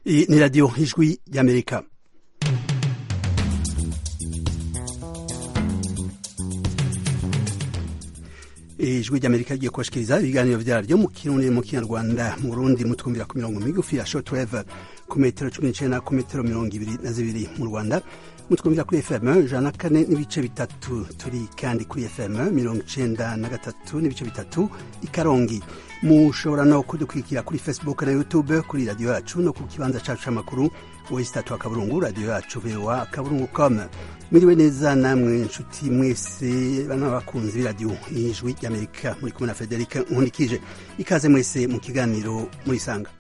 Iyi ni radiyo ijwi y'Amerika. Ijwi ry'Amerika rigiye kubashikiriza ibiganiro vyaryo mu Kirundi mu Kinyarwanda. Mu Burundi mutwumvira ku mirongo migufi ya shortwave ku metero 19 ku metero 22 mu Rwanda mutwumvira kuri FM 104 n'ibice bitatu, turi kandi kuri FM 93 n'ibice bitatu i Karongi. Mushobora no kudukurikira kuri Facebook na YouTube kuri radio yacu no ku kibanza cacu c'amakuru westatu akaburungu radio yacu VOA akaburungu.com. Mwiriwe neza namwe nshuti mwese bana bakunzi b'iradio ijwi y'Amerika, muri kumwe na Frederic Nkundikije. Ikaze mwese mu kiganiro Murisanga.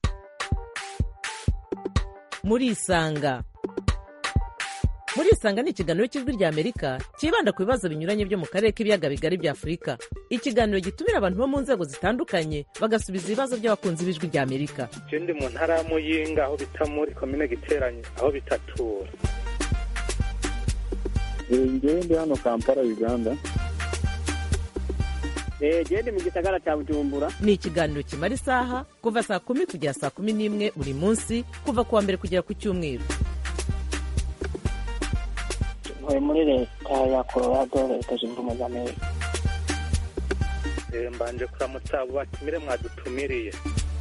Murisanga ni ikiganiro cy'ijwi ry'Amerika kibanda ku bibazo binyuranye byo mu karere k'ibiyaga bigari bya Afurika. Ikiganiro gitumira abantu bo mu nzego zitandukanye bagasubiza ibibazo by'abakunzi b'ijwi ry'Amerika. Ndi mu ntara ya Muyinga aho bita muri komine Giteranyi aho bitatura. Ndi hano Kampala Uganda. Ndi mu gisagara cya Bujumbura. Ni ikiganiro kimara isaha kuva saa 10 kugera saa 11 buri munsi kuva kuwa mbere kugera ku cyumweru. Muri leta ya Colorado leta zunze ubumwe za Amerika. Mbanje kuramutsa abo batumire mwadutumiriye.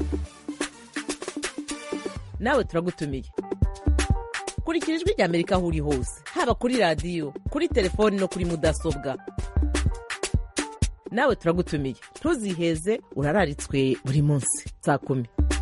Nawe turagutumiye. Kurikira ijwi ry'Amerika aho uri hose, haba kuri radio, kuri telefoni no kuri mudasobwa. Nawe turagutumiye, ntuziheze, urararitswe buri munsi saa 10.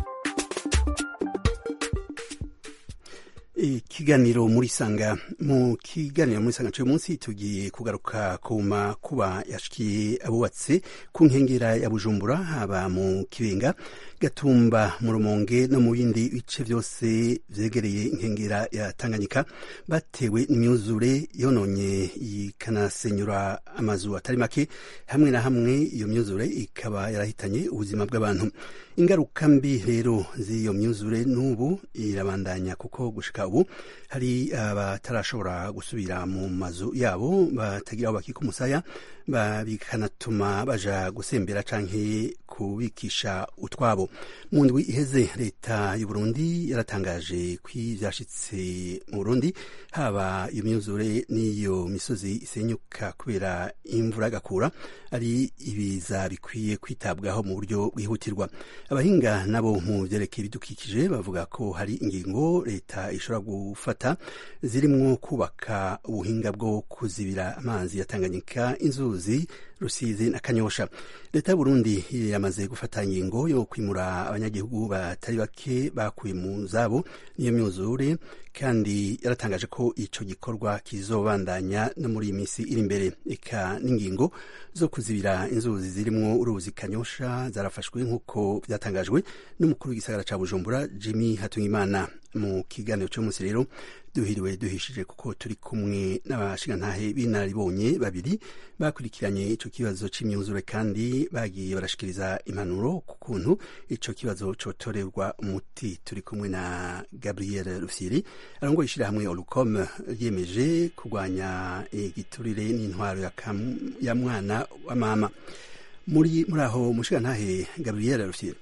Ikiganiro Murisanga. Mu kiganiro Murisanga cyo munsi tugiye kugaruka ku makuba yashikiye abubatse ku nkengera ya Bujumbura, haba mu Kibenga, Gatumba, mu Rumonge no mu bindi bice byose vyegereye inkengera ya Tanganyika, batewe n'imyuzure yononye ikanasenyura amazu atari make. Hamwe na hamwe iyo myuzure ikaba yarahitanye ubuzima bw'abantu. Ingaruka mbi rero z'iyo myuzure n'ubu irabandanya, kuko gushika ubu hari abatarashobora gusubira mu mazu yabo, batagira aho bakika umusaya, bikanatuma baja gusembera canke kubikisha utwabo. Mu ndwi iheze leta y'u Burundi yaratangaje ko ivyashitse mu Burundi, haba iyo myuzure n'iyo misozi isenyuka kubera imvura gakura, ari ibiza bikwiye kwitabwaho mu buryo bwihutirwa. Abahinga nabo mu vyerekeye ibidukikije bavuga ko hari ingingo leta ishobora gufata zirimwo kubaka ubuhinga bwo kuzibira amazi ya Tanganyika, inzuzi Rusizi na Kanyosha. Leta y'u Burundi yamaze gufata ingingo yo kwimura abanyagihugu batari bake bakuye mu zabo n'iyo myuzure, kandi yaratangaje ko ico gikorwa kizobandanya no muri imisi iri imbere. Eka n'ingingo zo kuzibira inzuzi zirimwo uruzi Kanyosha zarafashwe nk'uko vyatangajwe n'umukuru w'igisagara ca Bujumbura Jimmy Hatungimana. Mu kiganiro cyo munsi rero duhiriwe duhishije, kuko turi kumwe n'abashingantahe b'inararibonye babiri bakurikiranye ico kibazo c'imyuzure, kandi bagiye barashikiriza impanuro ku kuntu ico kibazo cotorerwa umuti. Turi kumwe na Gabriel Rufyiri arongoye ishirahamwe Olucom ryemeje kurwanya igiturire n'intwaro ya mwana wa mama. Muri aho mushingantahe Gabriel Rufyiri.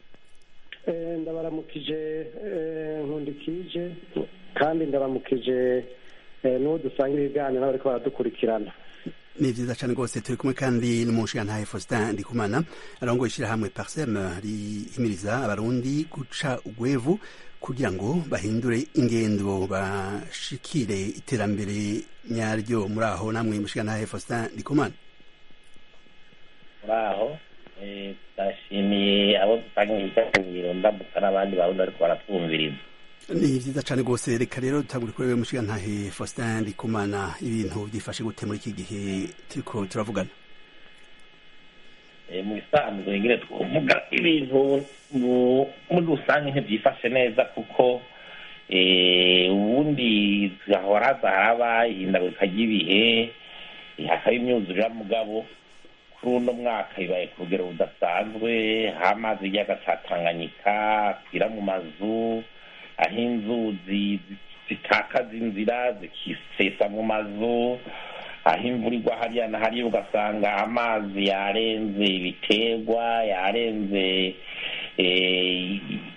Ndabaramukije Nkundikije, kandi ndabaramukije n'uwo dusangira ibiganiro n'abariko baradukurikirana. Ni vyiza cane rwose. Turi kumwe kandi n'umushingantahe Faustin Ndikumana arongoye ishirahamwe Parsem rihimiriza abarundi guca ugwevu kugira ngo bahindure ingendo bashikire iterambere nyaryo. Muri aho namwe mushingantahe Faustin Ndikumana. Muraho ndashimiye abo dusangiye ikiganiro, ndamutsa n'abandi barundi ariko baratwumviriza. Ni vyiza cane rwose. Reka rero tutangure kuri wewe mushingantahe Faustin Ndikumana, ibintu byifashe gute muri iki gihe turiko turavugana? Mu bisanzwe ngire twovuga ibintu muri rusange ntivyifashe neza, kuko ubundi zahora haraba ihindagurika ry'ibihe, hakaba imyuzure mugabo kuri uno mwaka ibaye ku rugero budasanzwe. Amazi y'ikiyaga ca Tanganyika akwira mu mazu, aho inzuzi zitakaza inzira zikisesa mu mazu, aho imvura igwa hariya na hariya ugasanga amazi yarenze ibiterwa, yarenze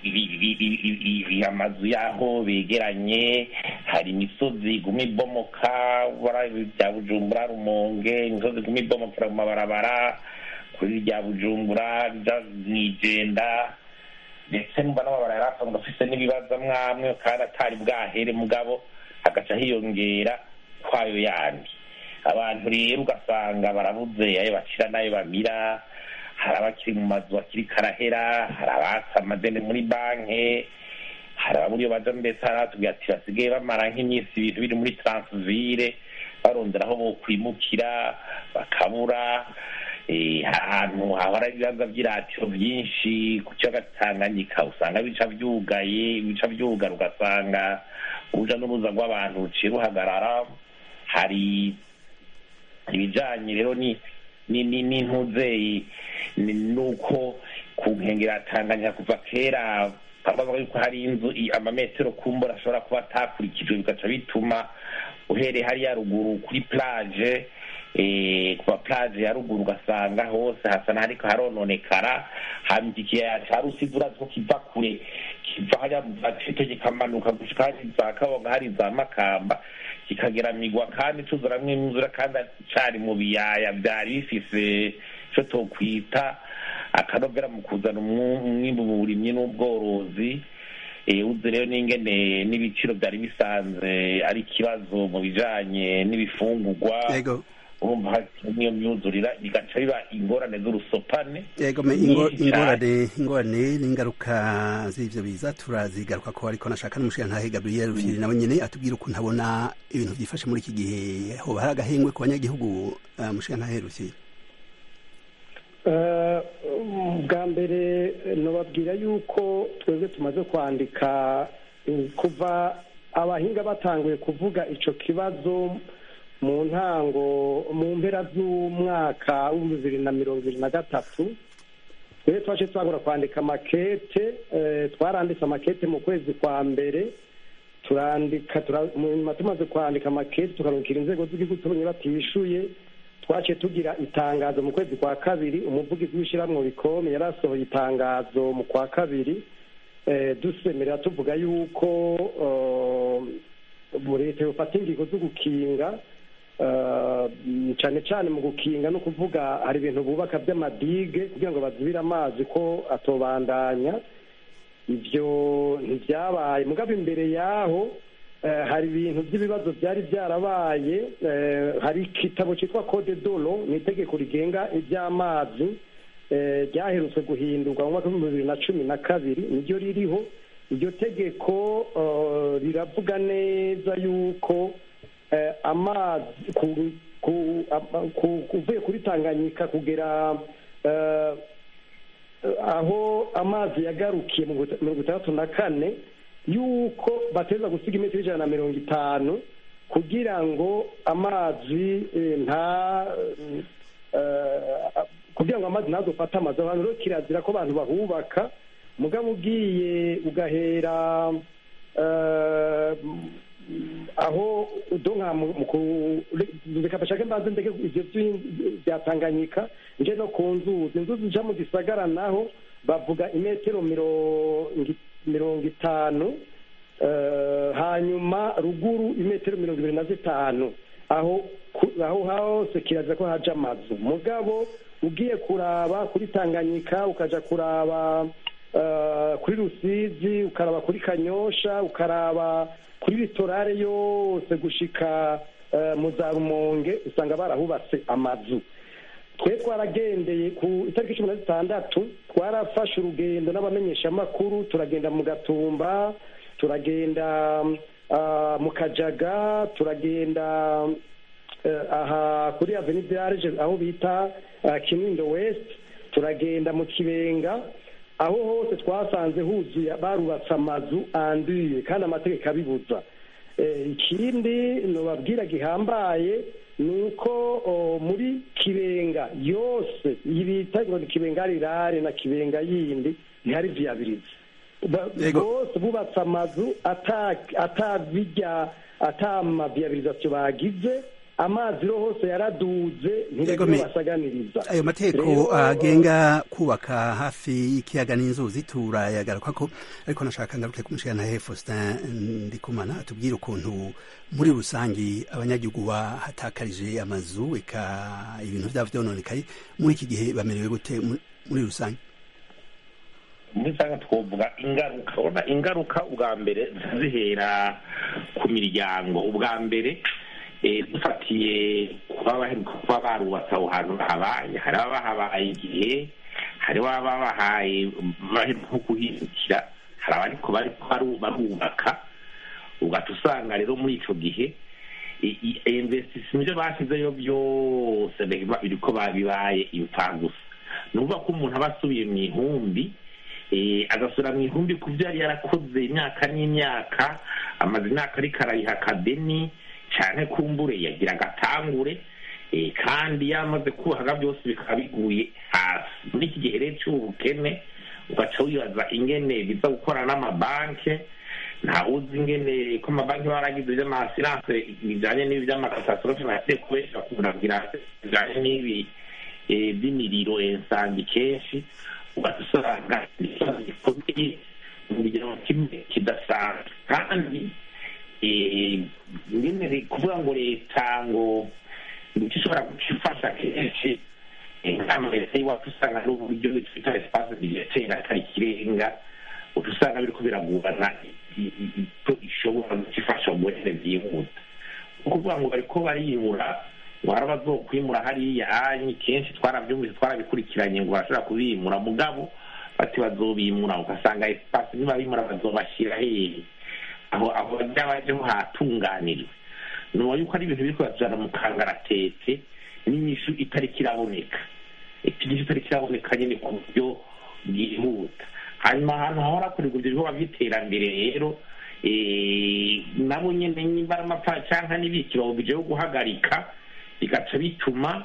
amazu yaho begeranye, hari imisozi iguma ibomoka bya Bujumbura Rumonge, imisozi iguma ibomokera mu mabarabara kuri rya Bujumbura Mwijenda, ndetse numva n'amabara yari asanzwe afise n'ibibazo mwamwe kandi atari bwahere mugabo hagaca hiyongera kwayo yandi. Abantu rero ugasanga barabuze ayo bacira n'ayo bamira, hari abakiri mu mazu bakiri karahera, hari abatse amadeni muri banki, hari abamuriyo baja mbese haratubwira ati basigaye bamara nk'iminsi ibintu biri muri transivire barondera aho bokwimukira bakabura. Ahantu hahora ibibazo by'iratiro byinshi ku kiyaga Tanganyika usanga bica byugara ugasanga uruja n'uruza rw'abantu ruciye ruhagarara. Hari ibijanye rero n'intuzeyi nuko ku nkengera Tanganyika kuva kera bavuga yuko hari inzu amametero kumbura ashobora kuba atakurikijwe, bigaca bituma uhereye hariya ruguru kuri plage kuba plage ya ruguru ugasanga hose hasa n'ahariko harononekara. hama ikiyaya ca Rusizi urazi ko kiva kure, kiva hariya Gatete kikamanuka gushika hari za Kabonga, hari za Makamba, kikagera Migwa, kandi tuzuramwo imvura kandi cari mu biyaya byari bifise ico tokwita akanovera mu kuzana umwimbu mu burimyi n'ubworozi. Uzi rero n'ingene n'ibiciro byari bisanzwe ari ikibazo mu bijanye n'ibifungurwa, urumva niyo myuzurira bigaca biba ingorane z'urusopane. ingorane n'ingaruka z'ivyo biza turazigaruka ko, ariko nashaka n'umushikirantahe Gabriel Rufyiri nawe nyene atubwira ukuntu abona ibintu vyifashe muri iki gihe. Hoba hari agahengwe ku banyagihugu, mushikirantahe Rufyiri? bwa mbere nobabwira yuko twebwe tumaze kwandika kuva abahinga batanguye kuvuga ico kibazo mu ntango mu mpera z'umwaka w'2023. rero twaje twagura kwandika makete, twaranditse amakete mu kwezi kwa mbere, turandika tumaze kwandika makete tukarungikira inzego z'igihugu tubonye batishuye. Twace tugira itangazo mu kwezi kwa kabiri, umuvugizi w'ishiramwe Bikome yarasohoye itangazo mu kwa kabiri dusemerera tuvuga yuko leta yofata ingingo zo gukinga, cyane cyane mu gukinga no kuvuga hari ibintu bubaka by'amadige kugira ngo bazibire amazi ko atobandanya. Ibyo ntibyabaye, mugabo imbere yaho hari ibintu by'ibibazo byari byarabaye. Hari igitabo cyitwa Code de l'eau, ni itegeko rigenga iby'amazi ryaherutse guhindurwa mu mwaka w'2012, niryo ririho. Iryo tegeko riravuga neza yuko amazi kuvuye kuri Tanganyika kugera aho amazi yagarukiye mu 1964 yuko bateza gusiga imetero 150 kugira ngo amazi kugira ngo amazi ntazofata amazi. Abantu rero kirazira ko abantu bahubaka, mugabo ugiye ugahera aho udonka reka bashake mbaze ndeke ivyo bya Tanganyika nje no ku nzuzi zija mu gisagara naho bavuga imetero 50, hanyuma ruguru imetero 25. aho hose kiraza ko haja amazu. Mugabo ugiye kuraba kuri Tanganyika, ukaja kuraba kuri Rusizi, ukaraba kuri Kanyosha, ukaraba kuri Litorale yose gushika mu za Rumonge, usanga barahubatse amazu. Twe twaragendeye ku itariki 16 twarafashe urugendo n'abamenyesha makuru, turagenda mu Gatumba, turagenda mu Kajaga, turagenda aha kuri Avenue de Arge aho bita Kinindo West, turagenda mu Kibenga, aho hose twasanze huzuye barubatse amazu anduye kandi amategeko abibuza. Ikindi nobabwira gihambaye nuko muri Kibenga yose ibita ngo Kibenga rirare na Kibenga yindi ntihari viability. Bose bubatse amazu atabijya atama viabilisation bagize, amazi ro hose yaraduze ntibagire basaganiriza. Ayo mateko agenga kubaka hafi y'ikiyaga n'inzuzi turayagaruka ko, ariko nashaka ngaruke kumushikana Faustin Ndikumana atubwira ukuntu muri rusangi abanyagihugu bahatakarije amazu eka ibintu byabo byononekaye muri iki gihe bamerewe gute muri rusangi? Muri sanga twovuga ingaruka ubwa mbere zihera ku miryango. Ubwa mbere dufatiye kuba barubatse aho hantu habaye, hari abahabaye igihe, hari ababahaye nko kuhindukira, hari abariko barubaka. Ugahita usanga rero muri ico gihe investissement ibyo bashyizeyo byose biriko bibaye impfagusa. Ni ukuvuga ko umuntu aba asubiye mu ihumbi, agasura mu ihumbi ku byo yari yarakoze imyaka n'imyaka, amaze imyaka ariko arayiha akadeni cyane, kumbure yagira agatangure, kandi yamaze kubahaga byose bikaba biguye hasi. Muri iki gihe rero cy'ubukene ugaca wibaza ingene biza gukorana n'amabanki. Nta uzi ingene ko amabanki baragize iby'amasiranse bijyanye n'ibi by'amakatastrophe bagiye kubesha bakubwira bijyanye n'ibi by'imiriro ensangi kenshi, ugasanga ikibazo gikomeye mu rugero kimwe kidasanzwe. Kandi ingene kuvuga ngo leta ngo ishobora gufasha kenshi nk'amaleta y'iwacu usanga n'uburyo twita espace budgetaire atari ikirenga, usanga biriko biragurana icyo ishobora gufasha mu burere byihuta. Ukuvuga ngo bariko bariyimura, ngo hari abazokwimura hariya anyi, kenshi twarabyumvise twarabikurikiranye ngo barashobora kubimura, mugabo bati bazobimura ugasanga espace nibabimura bazobashira hehe aho bajaho hatunganirwe. Nuko yuko ari ibintu biriko bazana mu kangaratete n'inyishu itariki iraboneka, inyishu itariki iraboneka nyine ku buryo bwihuta. Hanyuma ahantu hahora hakorerwa ibyo bikorwa by'iterambere rero nabo nyine nimbara amapfa cyangwa n'ibiki bawubije yo guhagarika, bigaca bituma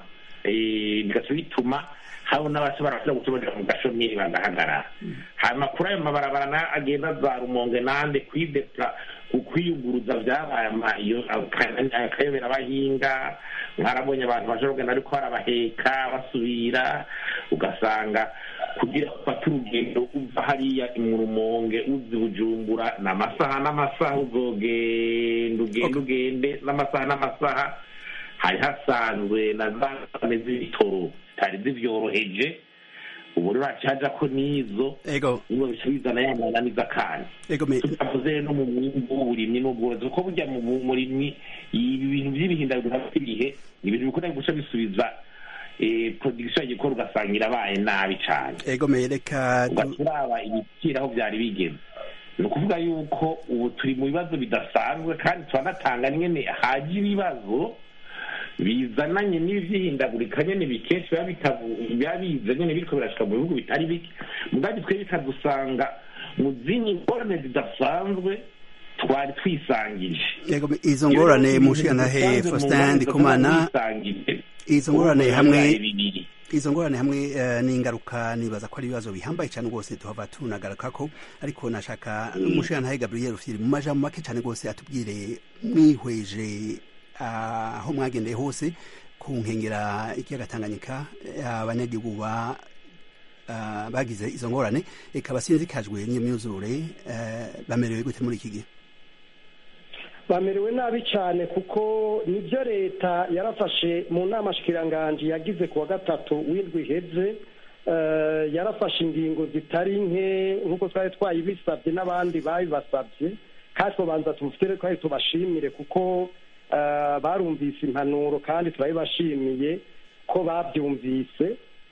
habo n'abashobora gutobera mu gashomeri bagahagarara. Hanyuma kuri ayo mabarabara agenda za Rumonge nande kwiyuguruza byabaye akayobera abahinga. Mwarabonye abantu bashobora kugenda ariko barabaheka basubira, ugasanga kugira ufate urugendo uva hariya mu Rumonge uzi Bujumbura n'amasaha ugende n'amasaha. Hari hasanzwe na zane z'ibitoro zitari zibyoroheje, ubu rero hacaja ko nizo nibo bishobizana y'amananiza kandi tutavuze no mu mwimbu w'uburimyi n'ubworozi, kuko burya mu murimyi ibintu by'ibihindagurika by'ibihe ni ibintu bikunda guca bisubiza production y'igikora ugasanga irabaye nabi cyane. Ugaturaba ibiciro aho byari bigeze. Ni ukuvuga yuko ubu turi mu bibazo bidasanzwe, kandi turanatanga nyine haje ibibazo bizananye n'ibyihindagurika nyine bikenshi biba biza nyine biriko birashika mu bihugu bitari bike, mugabo twe bikadusanga mu zindi ngorane zidasanzwe twari twisangije. Izo ngorane mushikana Faustin Ndikumana, izo ngorane hamwe n'ingaruka nibaza ko ari ibibazo bihambaye cyane rwose tuhava tunagaruka ko, ariko nashaka mushikana Gabriel Rufyiri mu majambo make cyane rwose atubwire mwihweje aho mwagendeye hose ku nkengera ikiyaga Tanganyika, abanyagihugu bagize izo ngorane eka basinzikajwe n'imyuzure bamerewe gute muri iki gihe? Bamerewe nabi cyane, kuko nibyo leta yarafashe mu nama shikiranganje yagize kuwa gatatu w'indwi iheze, yarafashe ingingo zitari nke nk'uko twari twayibisabye n'abandi babibasabye, kandi tubanza tumufitere ko tubashimire kuko barumvise impanuro kandi turabibashimiye ko babyumvise.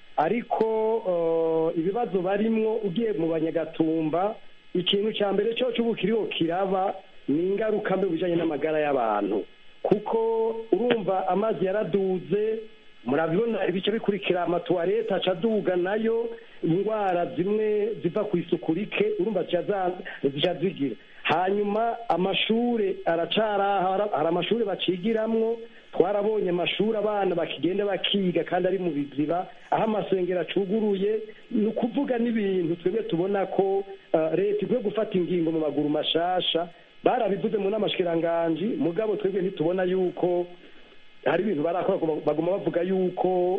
Ariko ibibazo barimwo ugiye mu Banyagatumba, ikintu cya mbere cyo cy'ubukiriho kiraba ni ingaruka mbi bijanye n'amagara y'abantu, kuko urumva amazi yaraduze, murabibona ibice bikurikira amatuwarete acaduga nayo, indwara zimwe ziva ku isuku rike urumva zica zigira. Hanyuma amashure aracara, hari amashure bacigiramwo, twarabonye amashuri abana bakigenda bakiga kandi ari mu biziba, aho amasengero acuguruye. Ni ukuvuga n'ibintu twebwe tubona ko leta ikwiye gufata ingingo mu maguru mashasha. Barabivuze mu nama shikiranganje, mugabo twebwe ntitubona yuko hari ibintu barakora baguma bavuga yuko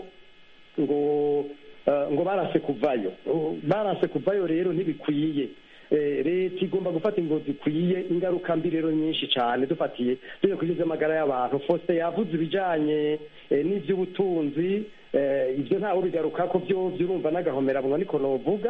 ngo barase kuvayo rero ntibikwiye. Leta igomba gufata ingo zikwiye, ingaruka mbi rero nyinshi cyane dufatiye tujye kugeza amagara y'abantu. Faustin yavuze ibijyanye n'iby'ubutunzi, ibyo ntawe bigaruka ko byo urumva n'agahomerabunwa niko novuga,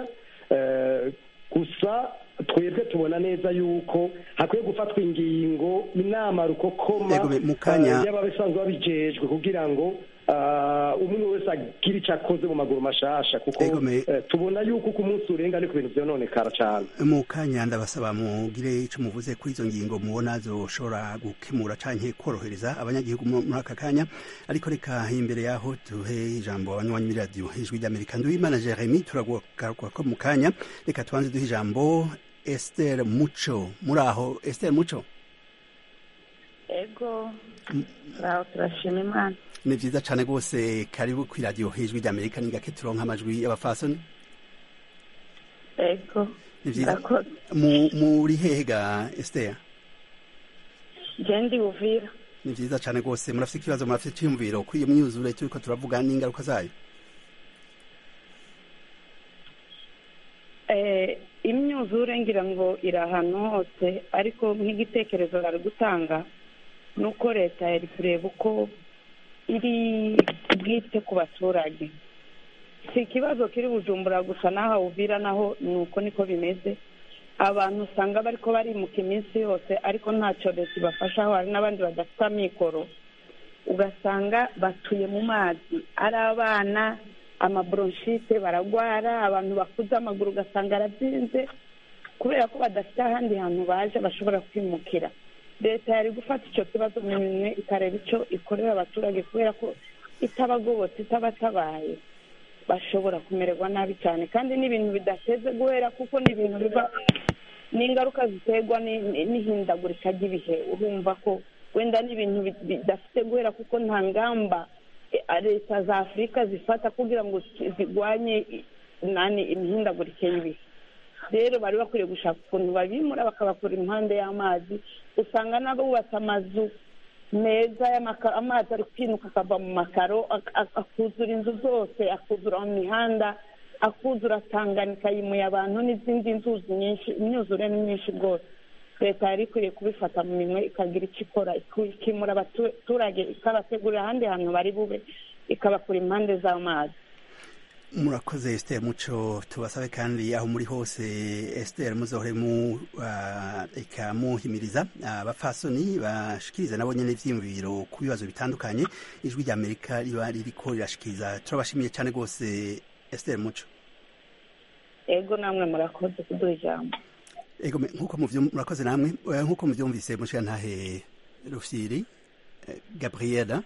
gusa twebwe tubona neza yuko hakwiye gufatwa ingingo, inama rukokoma y'ababisanzwe babijejwe kugira ngo umwe wese agira icyo akoze mu maguru mashasha, kuko tubona yuko ku munsi urenga ni ku bintu vyononekara cane. Mu kanya ndabasaba mugire ico muvuze kuri izo ngingo mubona zoshobora gukemura canke korohereza abanyagihugu muri aka kanya, ariko reka imbere yaho duhe ijambo abanywanyi muri radio Ijwi ry'Amerika. Nduwimana Jeremy turagaruka ko mu kanya, reka tubanze duhe ijambo Esther Muco. Muri aho Esther Muco? Ego, turashima Imana. Ni vyiza cane rwose, karibu kuri radio Ijwi ry'Amerika. Ni gake turonka amajwi y'abafasoni. Ego, muri hehe ga Esther? Jendi Uvira. Ni vyiza cane rwose. Murafite ikibazo, murafite icyumviro kuri iyo myuzure turiko turavuga n'ingaruka zayo? Imyuzure ngira ngo iri ahantu hose, ariko nk'igitekerezo bari gutanga nuko leta yari kureba uko iri bwite ku baturage. Si ikibazo kiri Bujumbura gusa, n'aha Uvira naho nuko niko bimeze. Abantu usanga bariko barimuka iminsi yose, ariko ntacyo leta ibafashaho. Hari n'abandi badafite amikoro, ugasanga batuye mu mazi, ari abana amabronchite baragwara, abantu bakuze amaguru ugasanga arabyimbye kubera ko badafite ahandi hantu baje bashobora kwimukira. Leta yari gufata icyo kibazo mu minwe ikareba icyo ikorera abaturage, kubera ko itabagobotse itabatabaye bashobora kumererwa nabi cyane, kandi n'ibintu bidateze guhera, kuko n'ibintu biva n'ingaruka ziterwa n'ihindagurika ry'ibihe. Urumva ko wenda n'ibintu bidafite guhera, kuko nta ngamba leta za Afurika zifata kugira ngo zigwanye imihindagurike y'ibihe. Rero bari bakwiriye gushaka ukuntu babimura bakabakura impande y'amazi. Usanga nabo bubatse amazu meza amazi ari kwinuka akava mu makaro akuzura inzu zose, akuzura mu mihanda, akuzura Tanganyika yimuye abantu n'izindi nzuzi nyinshi. Imyuzure ni myinshi rwose. Leta yari ikwiriye kubifata mu minwe ikagira icyo ikora, ikimura abaturage, ikabategurira ahandi hantu bari bube, ikabakura impande z'amazi. Murakoze Esther Muco. Tubasabe kandi aho muri hose Esther muzohore muhimiriza abafasoni bashikiriza nabo nyene ivyiyumviro ku bibazo bitandukanye Ijwi ry'Amerika riba ririko rirashikiriza. Turabashimiye cyane rwose Esther Muco. Ego, namwe murakoze kuduha ijambo. Ego, murakoze namwe. Nkuko muvyumvise mushirantahe Rufyiri Gabriela,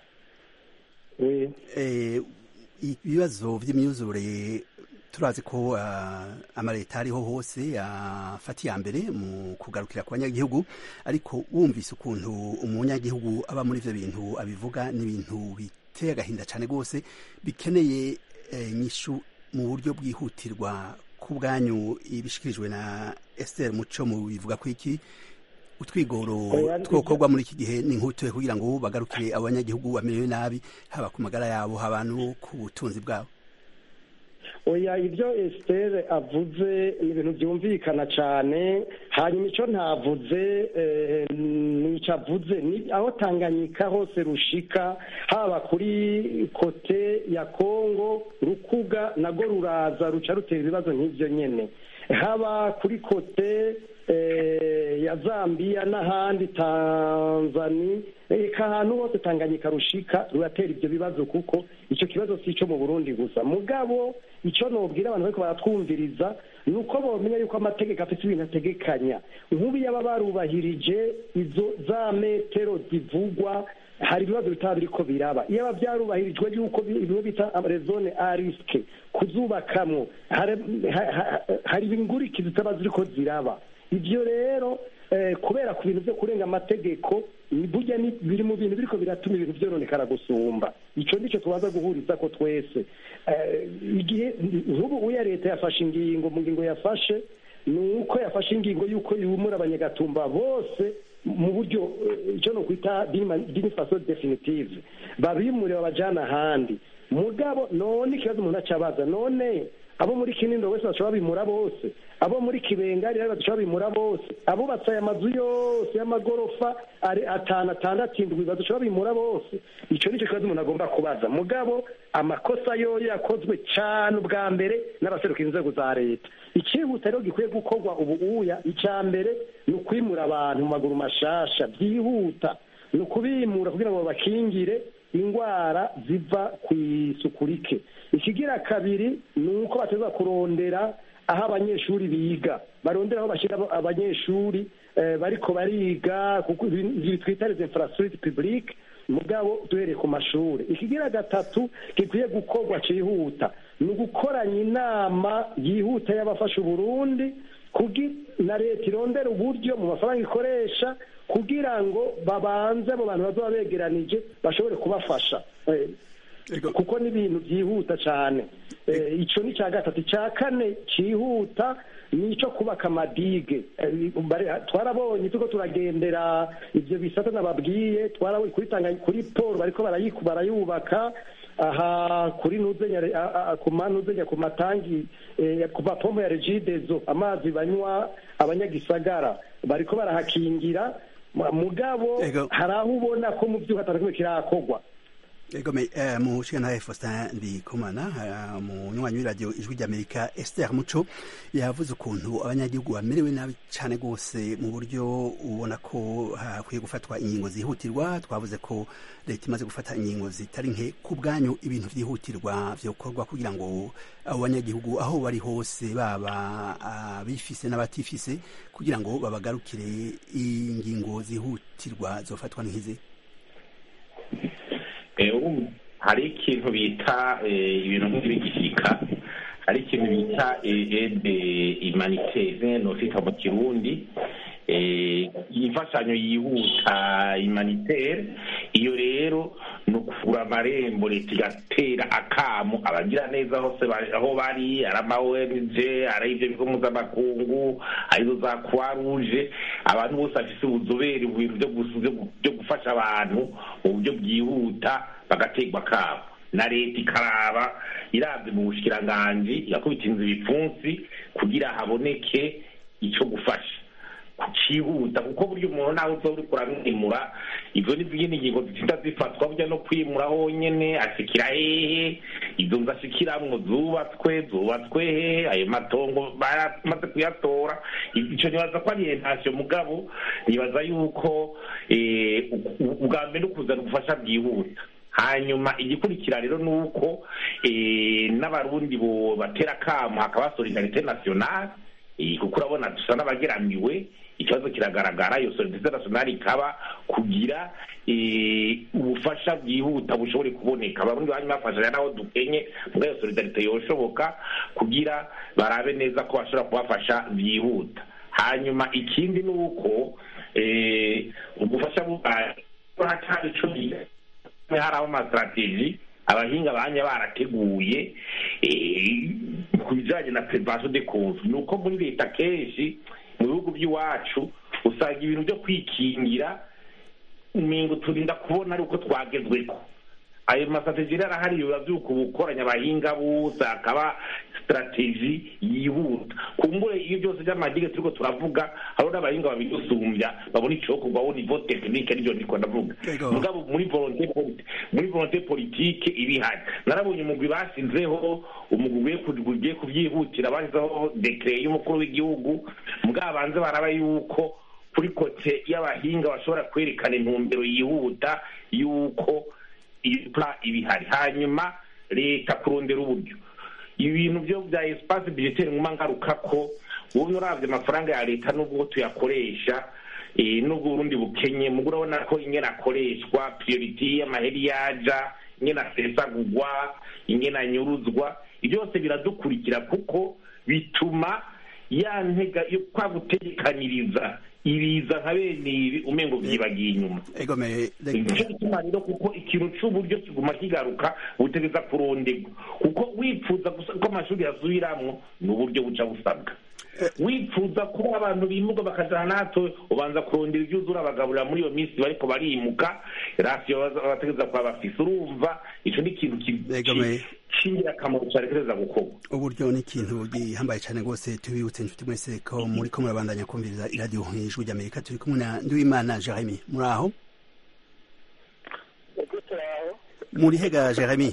ibibazo vy'imyuzure turazi ko amaleta ariho hose afata iya mbere mu kugarukira ku banyagihugu, ariko wumvise ukuntu umunyagihugu aba muri ivyo bintu abivuga, n'ibintu biteye agahinda cane rwose, bikeneye inyishu mu buryo bwihutirwa. Ku bwanyu ibishikirijwe na Esther Muco mu bivuga ko iki utwigoro twokorwa muri iki gihe ni nk'utuye kugira ngo bagarukire abanyagihugu bamerewe nabi, haba ku magara yabo, haba no ku butunzi bwabo? Oya, ibyo Esther avuze ni ibintu byumvikana cyane. Hanyuma icyo ntavuze nicyo avuze, ni aho Tanganyika hose rushika, haba kuri kote ya Kongo, Rukuga nago ruraza ruca rutera ibibazo nk'ibyo nyene, haba kuri kote ya Zambia n'ahandi Tanzania, eka ahantu hose Tanganyika rushika ruratera ibyo bibazo, kuko icyo kibazo si icyo mu Burundi gusa. Mugabo icyo nobwira abantu bariko baratwumviriza ni uko bomenya yuko amategeko afite ibintu ategekanya. Nk'ubu yaba barubahirije izo za metero zivugwa, hari ibibazo bitaba biriko biraba. Iyo aba byarubahirijwe yuko ibintu bita zone a risque kuzubakamwo, hari inguriki zitaba ziriko ziraba. Ivyo rero kubera ku bintu byo kurenga amategeko burya biri mu bintu biriko biratuma ibintu vyononekara gusumba. Ico nico tubaza guhuriza ko twese. Igihe nk'ubu uya leta yafashe ingingo, mu ngingo yafashe ni uko yafashe ingingo yuko yumura abanyagatumba bose mu buryo icyo no kwita d'une façon définitive babimure babajana ahandi mugabo none ikibazo umuntu acabaza none abo muri Kinindo wese bashobora bimura bose abo muri Kibengari bashobora bimura bose abo batsaye amazu yose y'amagorofa ari atandatu indwi bashobora bimura bose ico nico kibazo umuntu agomba kubaza mugabo amakosa yo yakozwe cyane ubwa mbere n'abaserukira inzego za leta ikihuta rero gikwiye gukorwa ubu uya icya mbere ni ukwimura abantu mu maguru mashasha byihuta ni ukubimura kugira ngo bakingire ingwara ziva ku isuku rike ikigira kabiri ni uko bateza kurondera aho abanyeshuri biga barondera aho bashyira abanyeshuri bariko bariga kuko ibi twita les infrastructures publiques mugabo duhereye ku mashuri ikigira gatatu gikwiye gukorwa cihuta ni ugukoranya inama yihuta y'abafasha Uburundi na leta irondera uburyo mu mafaranga ikoresha kugira ngo babanze mu bantu bazoba begeranije bashobore kubafasha kuko ni ibintu byihuta cyane icyo ni icya gatatu icya kane cyihuta ni icyo kubaka amadige twarabonye tuko turagendera ibyo bisata nababwiye twarabonye kuri Paul bariko barayubaka aha kuri nuzenya ku matangi ku mapombo ya Regideso amazi banywa abanyagisagara bariko barahakingira mugabo hari aho ubona ko mu by'uhatana kimwe kirakogwa mu shikana Faustin Ndikumana mu nywanyi w'iradiyo ijwi ry'Amerika Esther Muco yavuze ukuntu abanyagihugu bamerewe nabi cyane rwose mu buryo ubona ko hakwiye gufatwa ingingo zihutirwa twavuze ko leta imaze gufata ingingo zitari nke ku bwanyu ibintu byihutirwa byokorwa kugira ngo abo banyagihugu aho bari hose baba bifise n'abatifise kugira ngo babagarukire ingingo zihutirwa zofatwa nk'izi hari ikintu bita ibintu nk'ibigishika hari ikintu bita aide humanitaire nofita mu Kirundi imfashanyo yihuta humanitaire iyo rero ni ukura amarembo leta igatera akamu abagira neza hose aho bari ari ama-ONG ari ibyo bigo mpuzamakungu arizo za Croix Rouge abantu bose bafise ubuzobere mu bintu byo gufasha abantu mu buryo bwihuta bagategwa kabo na leta ikaraba iravye mu bushikiranganji igakubitinza ibipfunsi kugira haboneke ico gufasha kucihuta kuko buryo umuntu nawe uzoba uriko uramwimura izo ni zindi ngingo zitinda zifatwa burya no kwimura honyene ashikira hehe izo nzu ashikiramwo zubatswe hehe ayo matongo baramaze kuyatora ico nibaza ko ari orientation mugabo nibaza yuko ubwa mbere ukuzana ubufasha bwihuta hanyuma igikurikira rero nuko n'abarundi bo batera kamo hakaba solidarité nationale kuko urabona dusa n'abageramiwe ikibazo kiragaragara iyo solidarité nationale ikaba kugira ubufasha bwihuta bushobore kuboneka abarundi hanyuma bafashanya naho dukenye muri iyo solidarité yoshoboka kugira barabe neza ko bashobora kubafasha byihuta hanyuma ikindi nuko ubufasha buhatari ico hari aho amastratégie abahinga banya barateguye ku bijanye na prévention des causes nuko muri leta kenshi mu bihugu by'iwacu usanga ibintu byo kwikingira umengo turinda kubona ari uko twagezweko ayo mastratégie rero ahari biba byuko ubukoranya abahinga bose akaba stratégie yihuta kumbure iyo byose by'amadige turiko turavuga haro n'abahinga babidusumbya babona icokorwa wo niveau technique n'ibyo ndiko ndavuga mugabo muri volonté politique ibihari narabonye umugwi bashinzeho umugwi ugiye kubyihutira bashizeho decret y'umukuru w'igihugu mugabo banze baraba yuko kuri kote y'abahinga bashobora kwerekana intumbero yihuta yuko ipla ibihari hanyuma leta kurondera uburyo ibintu byo bya espace budgetaire mu mangaruka ko ubu uravye amafaranga ya leta n'ubwo tuyakoresha n'ubwo Burundi bukenye mugura urabona ko ingena akoreshwa priority y'amaheri yaja ingena sesagurwa ingena nyuruzwa byose biradukurikira kuko bituma ya ntega yo kwa gutegekaniriza ibiza nka bene ibi umengo byibagiye inyuma rero kuko ikintu c'uburyo kiguma kigaruka butegeza kurondegwa kuko wifuza ko amashuri yasubiramwo n'uburyo buca busabwa wifuza kuba abantu bimuka bakajana natwe ubanza kurondera ibyo uzura abagaburira muri iyo minsi bariko barimuka rasiyo bategereza kuba bafise urumva ico ni ikintu cy'ingirakamaro cyarekereza gukorwa uburyo ni ikintu gihambaye cyane rwose tubibutse inshuti mwese ko muri ko murabandanya kumviriza iradiyo ijwi ry'Amerika turi kumwe na Nduwimana Jeremy muri aho muri hega Jeremy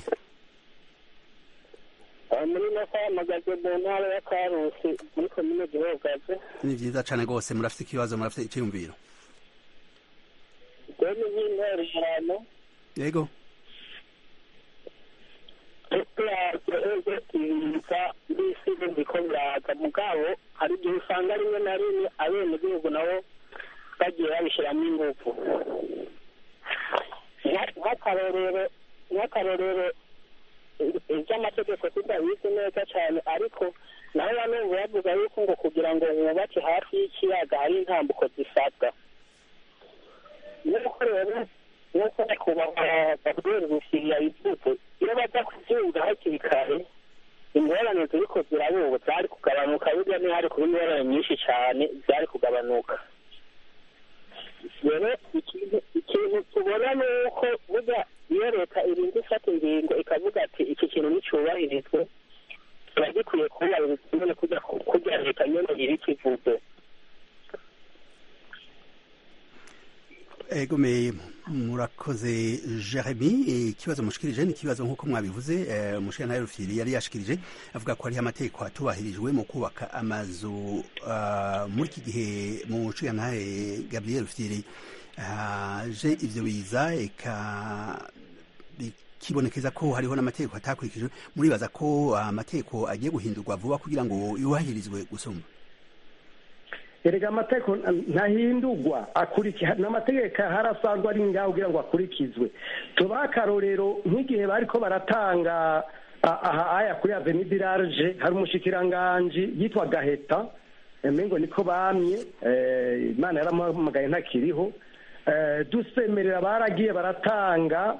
muri nako amagaze mu ntara ya Karusi muri komine Gihogaze ni byiza cyane rwose murafite ikibazo murafite icyumviro deni y'intererano yego bisi biko biraza mugabo hari igihe usanga rimwe na rimwe abenegihugu nabo bagiye babishyiramo ingufu nk'akarorero iby'amategeko tutabizi neza cyane ariko naho bamwe bavuga yuko ngo kugira ngo wubake hafi y'ikiyaga hari intambuko zisabwa nuko rero nuko nyakubahwa Gabriel Rufyiri yabivuze iyo baza kubyumva hakiri kare ingorane ziriko zirabuba zari kugabanuka burya ntihari kuba ingorane nyinshi cyane zari kugabanuka rero ikintu tubona ni uko burya iyo leta irinda ifata ingingo ikavuga ati iki kintu nticyubahirizwe kiba gikwiye kubahiriza nyine kujya leta nyine iri kivuze ego murakoze Jeremy ikibazo mushikirije ni ikibazo nk'uko mwabivuze umushinga Rufyiri yari yashikirije avuga ko hariho amategeko atubahirijwe mu kubaka amazu muri iki gihe mu mushinga Gabriel Rufyiri je ivyo biza kibonekeza ko hariho n'amategeko atakurikijwe muribaza ko amategeko agiye guhindurwa vuba kugira ngo yubahirizwe gusumba erega amategeko ntahindurwa n'amategeko harasanzwe ari ngaho kugira ngo akurikizwe tubaha akarorero nk'igihe bariko baratanga aya kuri Avenue du Large hari umushikiranganji yitwa Gaheta emengo niko bamye Imana yaramuhamagaye ntakiriho dusemerera baragiye baratanga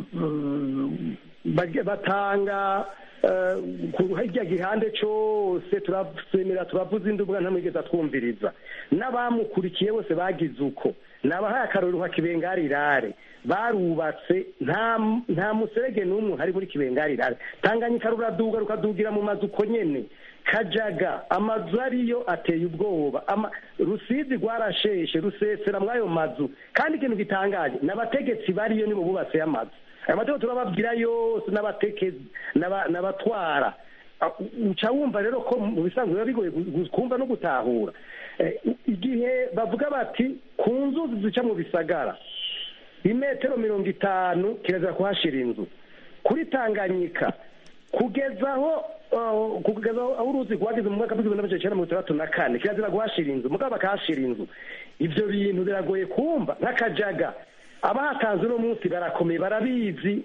hirya gihande cyose turasemera turavuza indubwa ntamwigeza twumviriza n'abamukurikiye bose bagize uko nabahaye akarorero nka Kibengarirare barubatse nta muserege n'umwe hari muri Kibengarirare Tanganyika ruraduga rukadugira mu mazu uko nyene Kajaga amazu ariyo ateye ubwoba Rusizi rwarasheshe rusesera mwayo mazu kandi ikintu gitangaje n'abategetsi bariyo nibo bubatse amazu amategeko turababwira yose n'abatekezi n'abatwara uca wumva rero ko mu bisanzwe biba bigoye kumva no gutahura igihe bavuga bati ku nzuzi zica mu bisagara imetero 50 kirazira kuhashira inzu kuri Tanganyika kugeza aho uruzi rwageze mu mwaka w'1964 kirazira guhashira inzu mugabo bakahashira inzu ivyo bintu biragoye kumva nk'Akajaga abatanze uno munsi barakomeye barabizi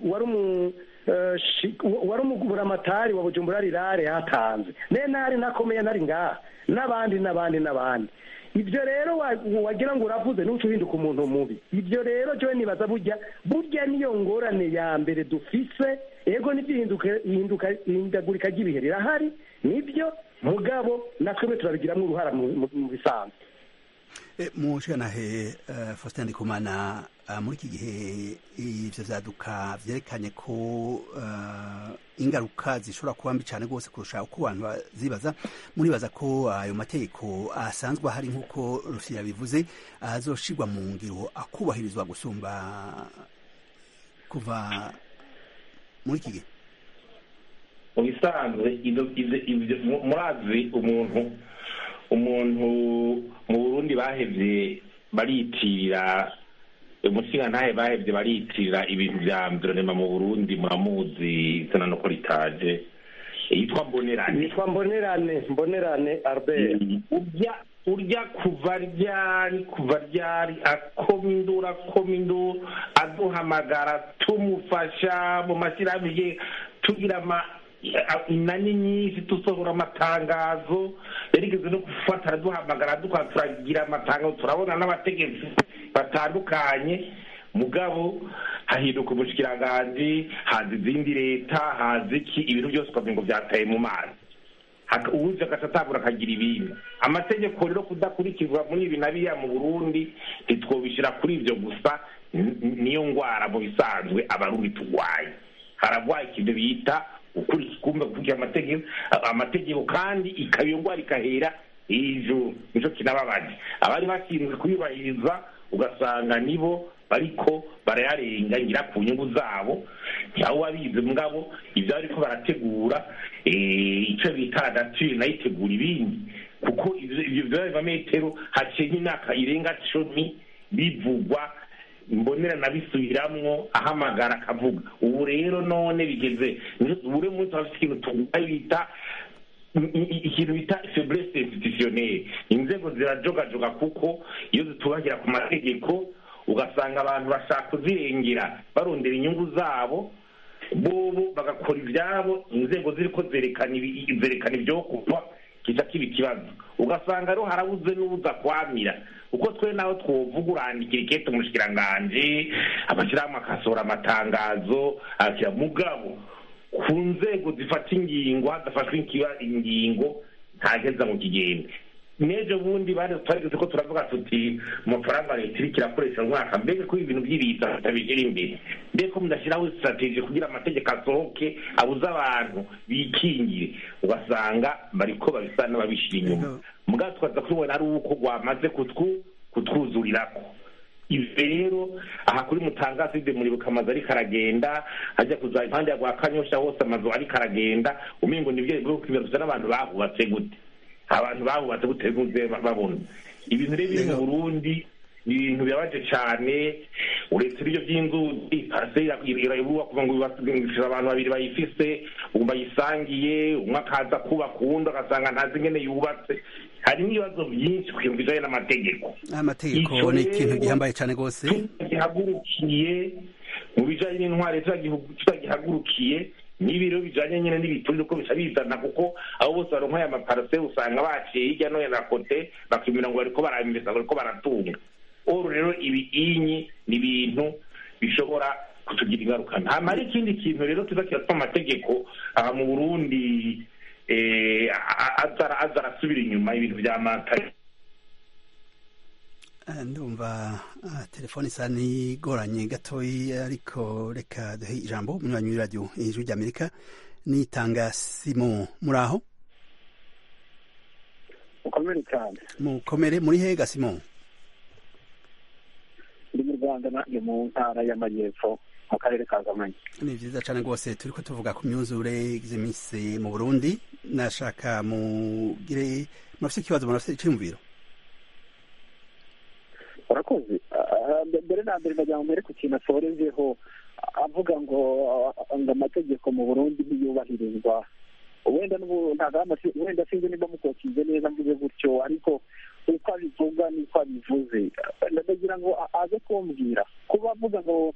wari umuguramatari wa Bujumbura Rirare yatanze nari nakomeye nari ngaha n'abandi ibyo rero wagira ngo uravuze n'uco uhinduka umuntu mubi ibyo rero cyo nibaza burya niyo ngorane ya mbere dufise ego n'ihindagurika ry'ibihe rirahari nibyo mugabo natwe turabigiramo uruhara mu bisanzwe mushanahe Faustin Ndikumana muri iki gihe ivyo vyaduka vyerekanye ko ingaruka zishobora kuba mbi cyane rwose kurusha uko abantu bazibaza muribaza ko ayo mategeko asanzwe ahari nk'uko Rufyiri yabivuze azoshirwa mu ngiro akubahirizwa gusumba kuva muri iki gihe mu bisanzwe murazi umuntu mu Burundi bahevye baritirira umushinga ntahe bahevye baritirira ibintu vya environnement mu Burundi muramuzi sana no koritaje yitwa Mbonerane Albert urya kuva ryari akomindura aduhamagara tumufasha mu mashyirahamwe tugira inani nyinshi dusohora amatangazo yarigeze no gufata araduhamagara turagira amatangazo turabona n'abategetsi batandukanye mugabo hahinduka ubushikiranganje haza izindi leta haza iki ibintu byose ukavuga ngo byataye mu mazi uwuje agatangura akagira ibindi. Amategeko rero kudakurikizwa muri ibi na biriya mu Burundi ntitwobishyira kuri ibyo gusa, niyo ngwara mu bisanzwe abarundi turwaye. Haragwaye ikintu bita gukurikira amategeko kandi ikaba iyo ngwara ikahera hejuru. Nicyo kinababaje, abari bashinzwe kuyubahiriza ugasanga nibo bariko barayarenga ngira ku nyungu zabo, ntawe wabize mugabo ibyo ariko barategura icyo bita dature nayo itegura ibindi, kuko ibyo byaba metero haciye imyaka irenga 10 bivugwa mbonera nabisubiramwo ahamagara akavuga. Ubu rero none bigeze buri munsi bafite ikintu bita faiblesse institutionnelle. Inzego zirajogajoga kuko iyo zitubagira ku mategeko ugasanga abantu bashaka kuzirengera barondera inyungu zabo, bobo bagakora ibyabo, inzego ziriko zerekana ibyo kuva kiza kiba ikibazo. Ugasanga rero harabuze n'ubuza kwamira, uko twe naho twovuga urandikira ikete umushikiranganje abashyirahamwe akasora amatangazo akira mugabo ku nzego zifata ingingo hadafashwe ingingo ntageza mu kigende. Nejo bundi bari twarigeze ko turavuga tuti amafaranga leta iriko irakoresha umwaka, mbega ko ibintu by'ibita bitabigera imbere, mbega ko mudashyiraho strategie kugira amategeko asohoke abuza abantu bikingire, ugasanga bariko babisa n'ababishira inyuma. Mugabo twaza kubona ari uko gwamaze kutwuzurirako. Ivyo rero aha kuri Mutangazi de muri bukamaza ari karagenda ajya kuza impande ya gwa Kanyosha hose amazu ari karagenda, umengo nibyo bwo kwibaza n'abantu bahubatse gute, abantu bahubatse gute guze babona ibintu rero biri mu Burundi. Ibintu byabaje cyane, uretse ibyo by'inzuzi parcelle irabuwa kuva ngo bibasubira abantu babiri bayifise bayisangiye, umwe akaza kuba kundi agasanga ntazi ngene yubatse. Hari n'ibibazo byinshi kwiyumvirayo n'amategeko. Amategeko ni ikintu gihambaye cyane rwose, gihagurukiye mu bijanye n'intware tutagihagurukiye n'ibiro bijanye nyine n'ibituri uko bisabizana, kuko abo bose baronka aya maparcelle usanga baciye hirya no hino kote bakimira ngo bariko barambesa bariko baratunga. Oro rero ibinyi ni ibintu bishobora kutugira ingaruka. Nta ikindi kintu rero kiza kiratuma amategeko aha mu Burundi azarasubira inyuma ibintu bya mata. Ndumva telefone isa n'igoranye gatoyi, ariko reka duhe ijambo umunywanyi w'iradiyo Ijwi ry'Amerika Nitanga Simon. Muraho? Mukomere cyane. Mukomere. Muri hega Simon? Ndi mu Rwanda nanjye mu ntara y'Amajyepfo mu karere ka Kamonyi. Ni byiza cyane rwose. Turiko tuvuga ku myuzure iminsi mu Burundi. Nashaka mugire murafite ikibazo, murafite icyumviro? Urakoze. Mbere na mbere ndagira ngo mbere ku kintu asorejeho avuga ngo amategeko mu Burundi ntiyubahirizwa. Wenda sinzi niba mukokize neza mvuze gutyo, ariko uko abivuga niko abivuze. Ndagira ngo aze kumbwira kuba avuga ngo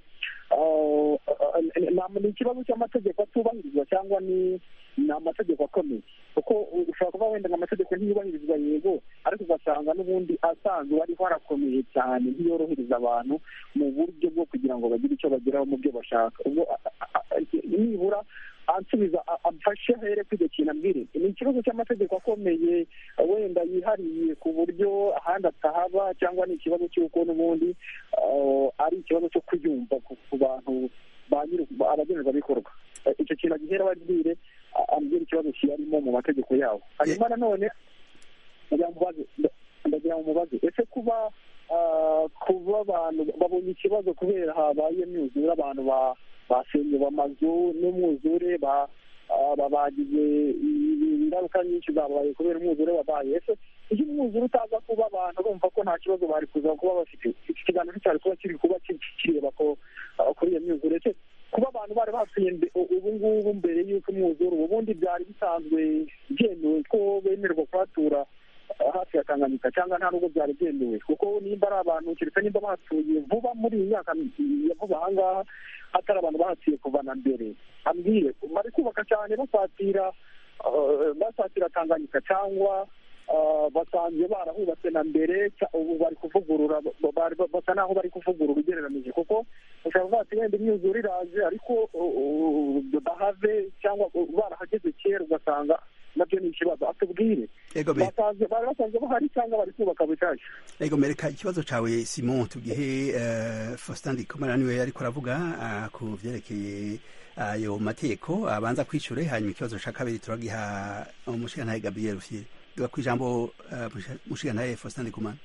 ni ikibazo cy'amategeko atubahirizwa cyangwa ni amategeko akomeye, kuko ushobora kuba wenda ngo amategeko ntiyubahirizwa yego, ariko ugasanga n'ubundi asanzwe ariho arakomeye cyane, ntiyorohereza abantu mu buryo bwo kugira ngo bagire icyo bageraho mu byo bashaka. Ubwo nibura ansubiza amfashe here kw'icyo kintu ambwire ni ikibazo cy'amategeko akomeye wenda yihariye ku buryo ahandi atahaba, cyangwa ni ikibazo cy'uko n'ubundi ari ikibazo cyo kuyumva ku bantu abagenerwabikorwa. Icyo kintu agihera ababwire ambwira ikibazo kiyarimo mu mategeko yawo. Hanyuma nanone ndagira ngo mubaze ese kuba abantu babonye ikibazo kubera habaye imyuzure, abantu basenyewe amazu n'umwuzure, bagize ingaruka nyinshi zabaye kubera umwuzure wabaye. Ese iyo umwuzure utaza kuba abantu bumva ko nta kibazo bari kuza kuba bafite, iki kiganiro cyari kuba kiri kuba kireba ko kuri iyo myuzure. Ese kuba abantu bari batuye ubu ngubu mbere y'uko umwuzure, ubundi byari bisanzwe byemewe ko bemererwa kuhatura hafi ya Tanganyika, cyangwa nta nubwo byari byemewe? Kuko nimba ari abantu keretse nimba bahatuye vuba muri iyi myaka ya vuba aha ngaha, hatari abantu bahatuye kuva na mbere, ambwire bari kubaka cyane basatira Tanganyika, cyangwa basanzwe barahubatse na mbere, ubu bari kuvugurura, basa naho bari kuvugurura ugereranije? Kuko ushobora kuvuga ati wenda imyuzure iraje ariko bahave, cyangwa barahageze kera ugasanga nabyo ni ikibazo atubwire bari basanzwe bahari cyangwa bari kubaka bushyashya. Ego mereka ikibazo cawe Simon tugihe Faustin Ndikumana niwe ariko aravuga ku vyerekeye ayo mateko abanza kwicure hanyuma ikibazo ca kabiri turagiha umushigantahe Gabriel Rufyiri duga kwijambo mushigantahe Faustin Ndikumana.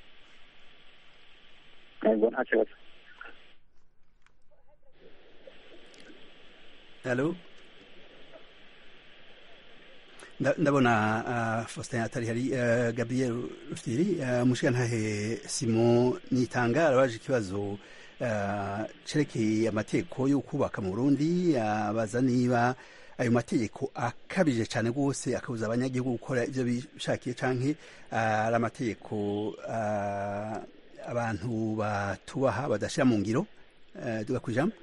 Ego nta kibazo. Hello ndabona Faustin atari hari Gabriel Rufyiri mushigantahe Simon Nitanga arabaje ikibazo cerekeye amategeko yo kubaka mu Burundi abaza niba ayo mategeko akabije cyane rwose akabuza abanyagihugu gukora ivyo bishakiye canke ari amategeko abantu batubaha badashira mu ngiro duga kwijambo.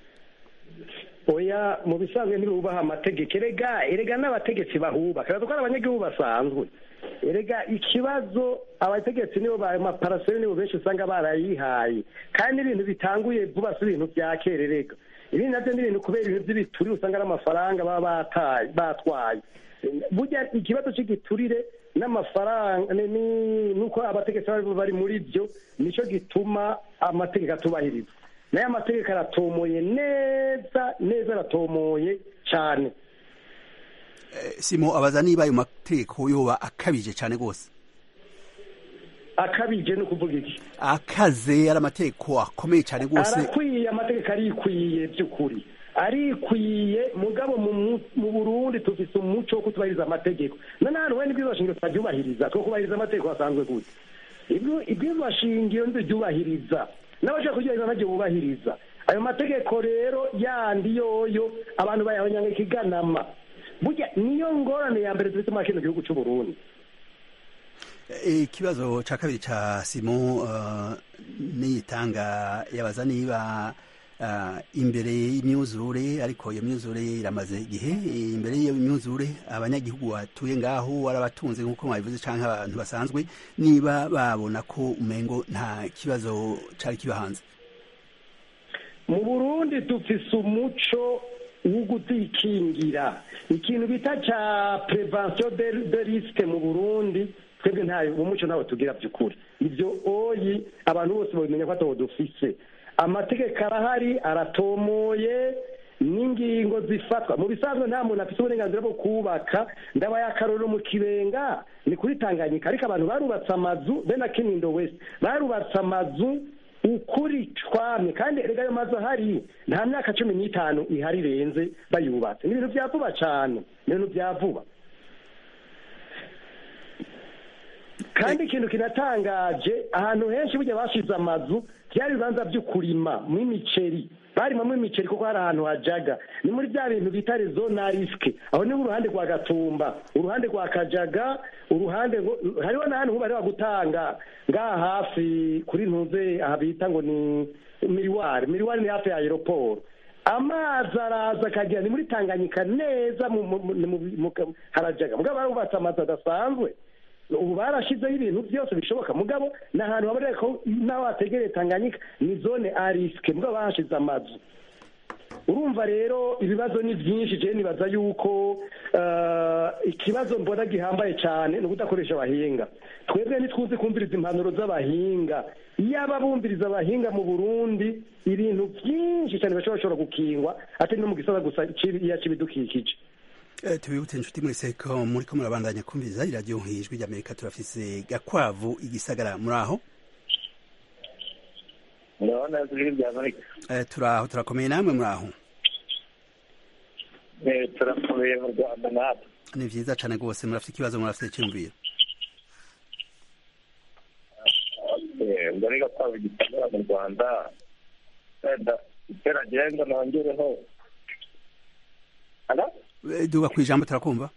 Oya mu bisanzwe ntibubaha amategeko erega n'abategetsi bahubaka kaza ko abanyagihugu basanzwe erega ikibazo abategetsi nibo ba maparaseri nibo benshi usanga barayihaye kandi ibintu bitanguye vuba si ibintu byakerereka ibindi navyo ni ibintu kubera ibintu by'ibituri usanga n'amafaranga baba batwaye burya ikibazo cy'igiturire n'amafaranga nuko abategetsi bari muri byo nico gituma amategeko atubahiriza nayo amategeko aratomoye neza aratomoye cyane. Simo abaza niba ayo mategeko yoba akabije cyane rwose. Akabije no kuvuga iki? Akaze ari amategeko akomeye cyane rwose. Arakwiye amategeko arikwiye by'ukuri arikwiye mugabo mu Burundi tufise umuco wo kutubahiriza amategeko nanone we nibyo bashingiro twabyubahiriza two kubahiriza amategeko asanzwe gute ibyo bashingiro ntibyubahiriza n'abashaka kugira ngo bubahiriza ayo mategeko rero yandi yoyo abantu bayabanyanga ikiganama burya niyo ngorane ya mbere dufite mu kino gihugu cy'u Burundi. Ikibazo ca kabiri ca Simon Nitanga yabaza niba imbere y'imyuzure ariko iyo myuzure iramaze igihe imbere y'iyo myuzure abanyagihugu batuye ngaho warabatunze nk'uko mwabivuze canke abantu basanzwe niba babona ko umengo nta kibazo cari kibahanze. Mu Burundi dufise umuco wo gutikingira ikintu bita ca prevention de risque mu Burundi twebwe ntayo umuco nawe tugira by'ukuri ibyo oyi abantu bose babimenya ko atawo dufise amategeko arahari aratomoye n'ingingo zifatwa mu bisanzwe nta muntu afite uburenganzira bwo kubaka ndabaye akarorero mu Kibenga ni kuri Tanganyika ariko abantu barubatse amazu bena Kinindo West barubatse amazu ukuri twame kandi erega ayo mazu ahari nta myaka 15 ihari renze bayubatse n'ibintu byavuba cyane n'ibintu byavuba kandi ikintu kinatangaje ahantu henshi burya bashize amazu byari bibanza by'ukurima mu imiceri barima mu imiceri kuko hari ahantu hajaga ni muri bya bintu bita zone risque aho ni uruhande rwa Gatumba uruhande rwa Kajaga uruhande hariho n'ahantu ho bari bagutanga ngaha hafi kuri ntuze aha bita ngo ni Miriwari ni hafi ya aeroport amazi araza akagira ni muri Tanganyika neza mu harajaga mugabo barubatse amazi adasanzwe ubu barashizeho ibintu byose bishoboka mugabo n'ahantu habareka ko nawe ategereye Tanganyika ni zone à risque mugabo bashize amazu urumva rero ibibazo ni byinshi je nibaza yuko ikibazo mbona gihambaye cyane no kudakoresha abahinga twebwe nitwuzi kumviriza impanuro z'abahinga yaba bumviriza abahinga mu Burundi ibintu byinshi cyane bashobora gukingwa ate no mu gisaza gusa y'ibidukikije. Tubibutse inshuti mwese ko muri ko murabandanya kumviriza iradiyo Ijwi ry'Amerika turafise Gakwavu igisagara muri aho turaho turakomeye namwe muri aho turakomeye mu Rwanda natwe ni vyiza cane rwose murafite ikibazo murafite cyumvira mbere Gakwavu igisagara mu Rwanda iteragenda nongereho duga kwijambo turakumva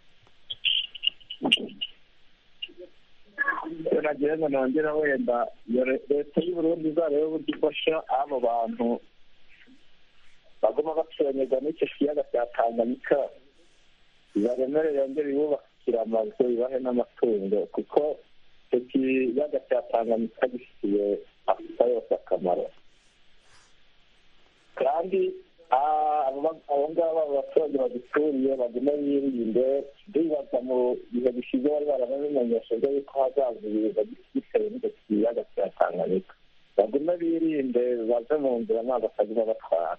nagira nongera wenda leta y'u Burundi izarebe uburyo ifasha abo bantu bagoma bacuranyirwa n'icyo kiyaga cya Tanganyika ibaremere yongere ibubakira amazu ibahe n'amatungo kuko icyo kiyaga cya Tanganyika gifitiye Afurika yose akamaro kandi abo ngabo abaturage baduturiye baguma birinde ndibaza mu bihe bishize bari barabamenyesheje yuko hazaza ibiza bitewe n'icyo kiyaga cya Tanganyika baguma birinde bave mu nzira ntabwo bakaza batwara.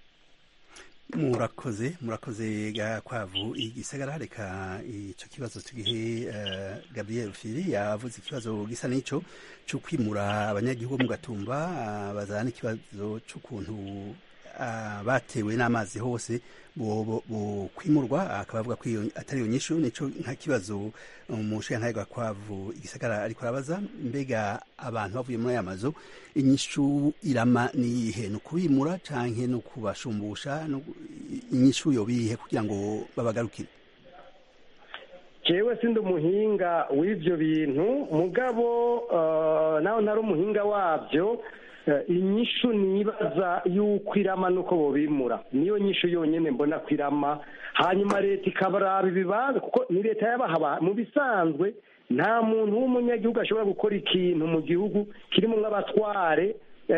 murakoze Gakwavu. igisagara reka icyo kibazo tugihe Gabriel Firi yavuze ikibazo gisa n'ico cyo kwimura abanyagihugu mu Gatumba bazana ikibazo cy'ukuntu batewe n'amazi hose bo kwimurwa, akabavuga ko atari yo nyishu nico nka kibazo umushinga Gakwavu igisagara ariko arabaza, mbega abantu bavuye muri aya mazu inyishu irama niyihe, no kubimura canke no kubashumbusha, inyishu yo bihe kugira ngo babagarukire? jewe sindi umuhinga w'ivyo bintu mugabo naho ntari umuhinga wavyo, inyishu nibaza yuko irama nuko bobimura, niyo nyishu yonyene mbona kwirama. Hanyuma leta ikabaraba ibibanza, kuko ni leta yabaha. Mu bisanzwe nta muntu w'umunyagihugu ashobora gukora ikintu mu gihugu kirimo nk'abatware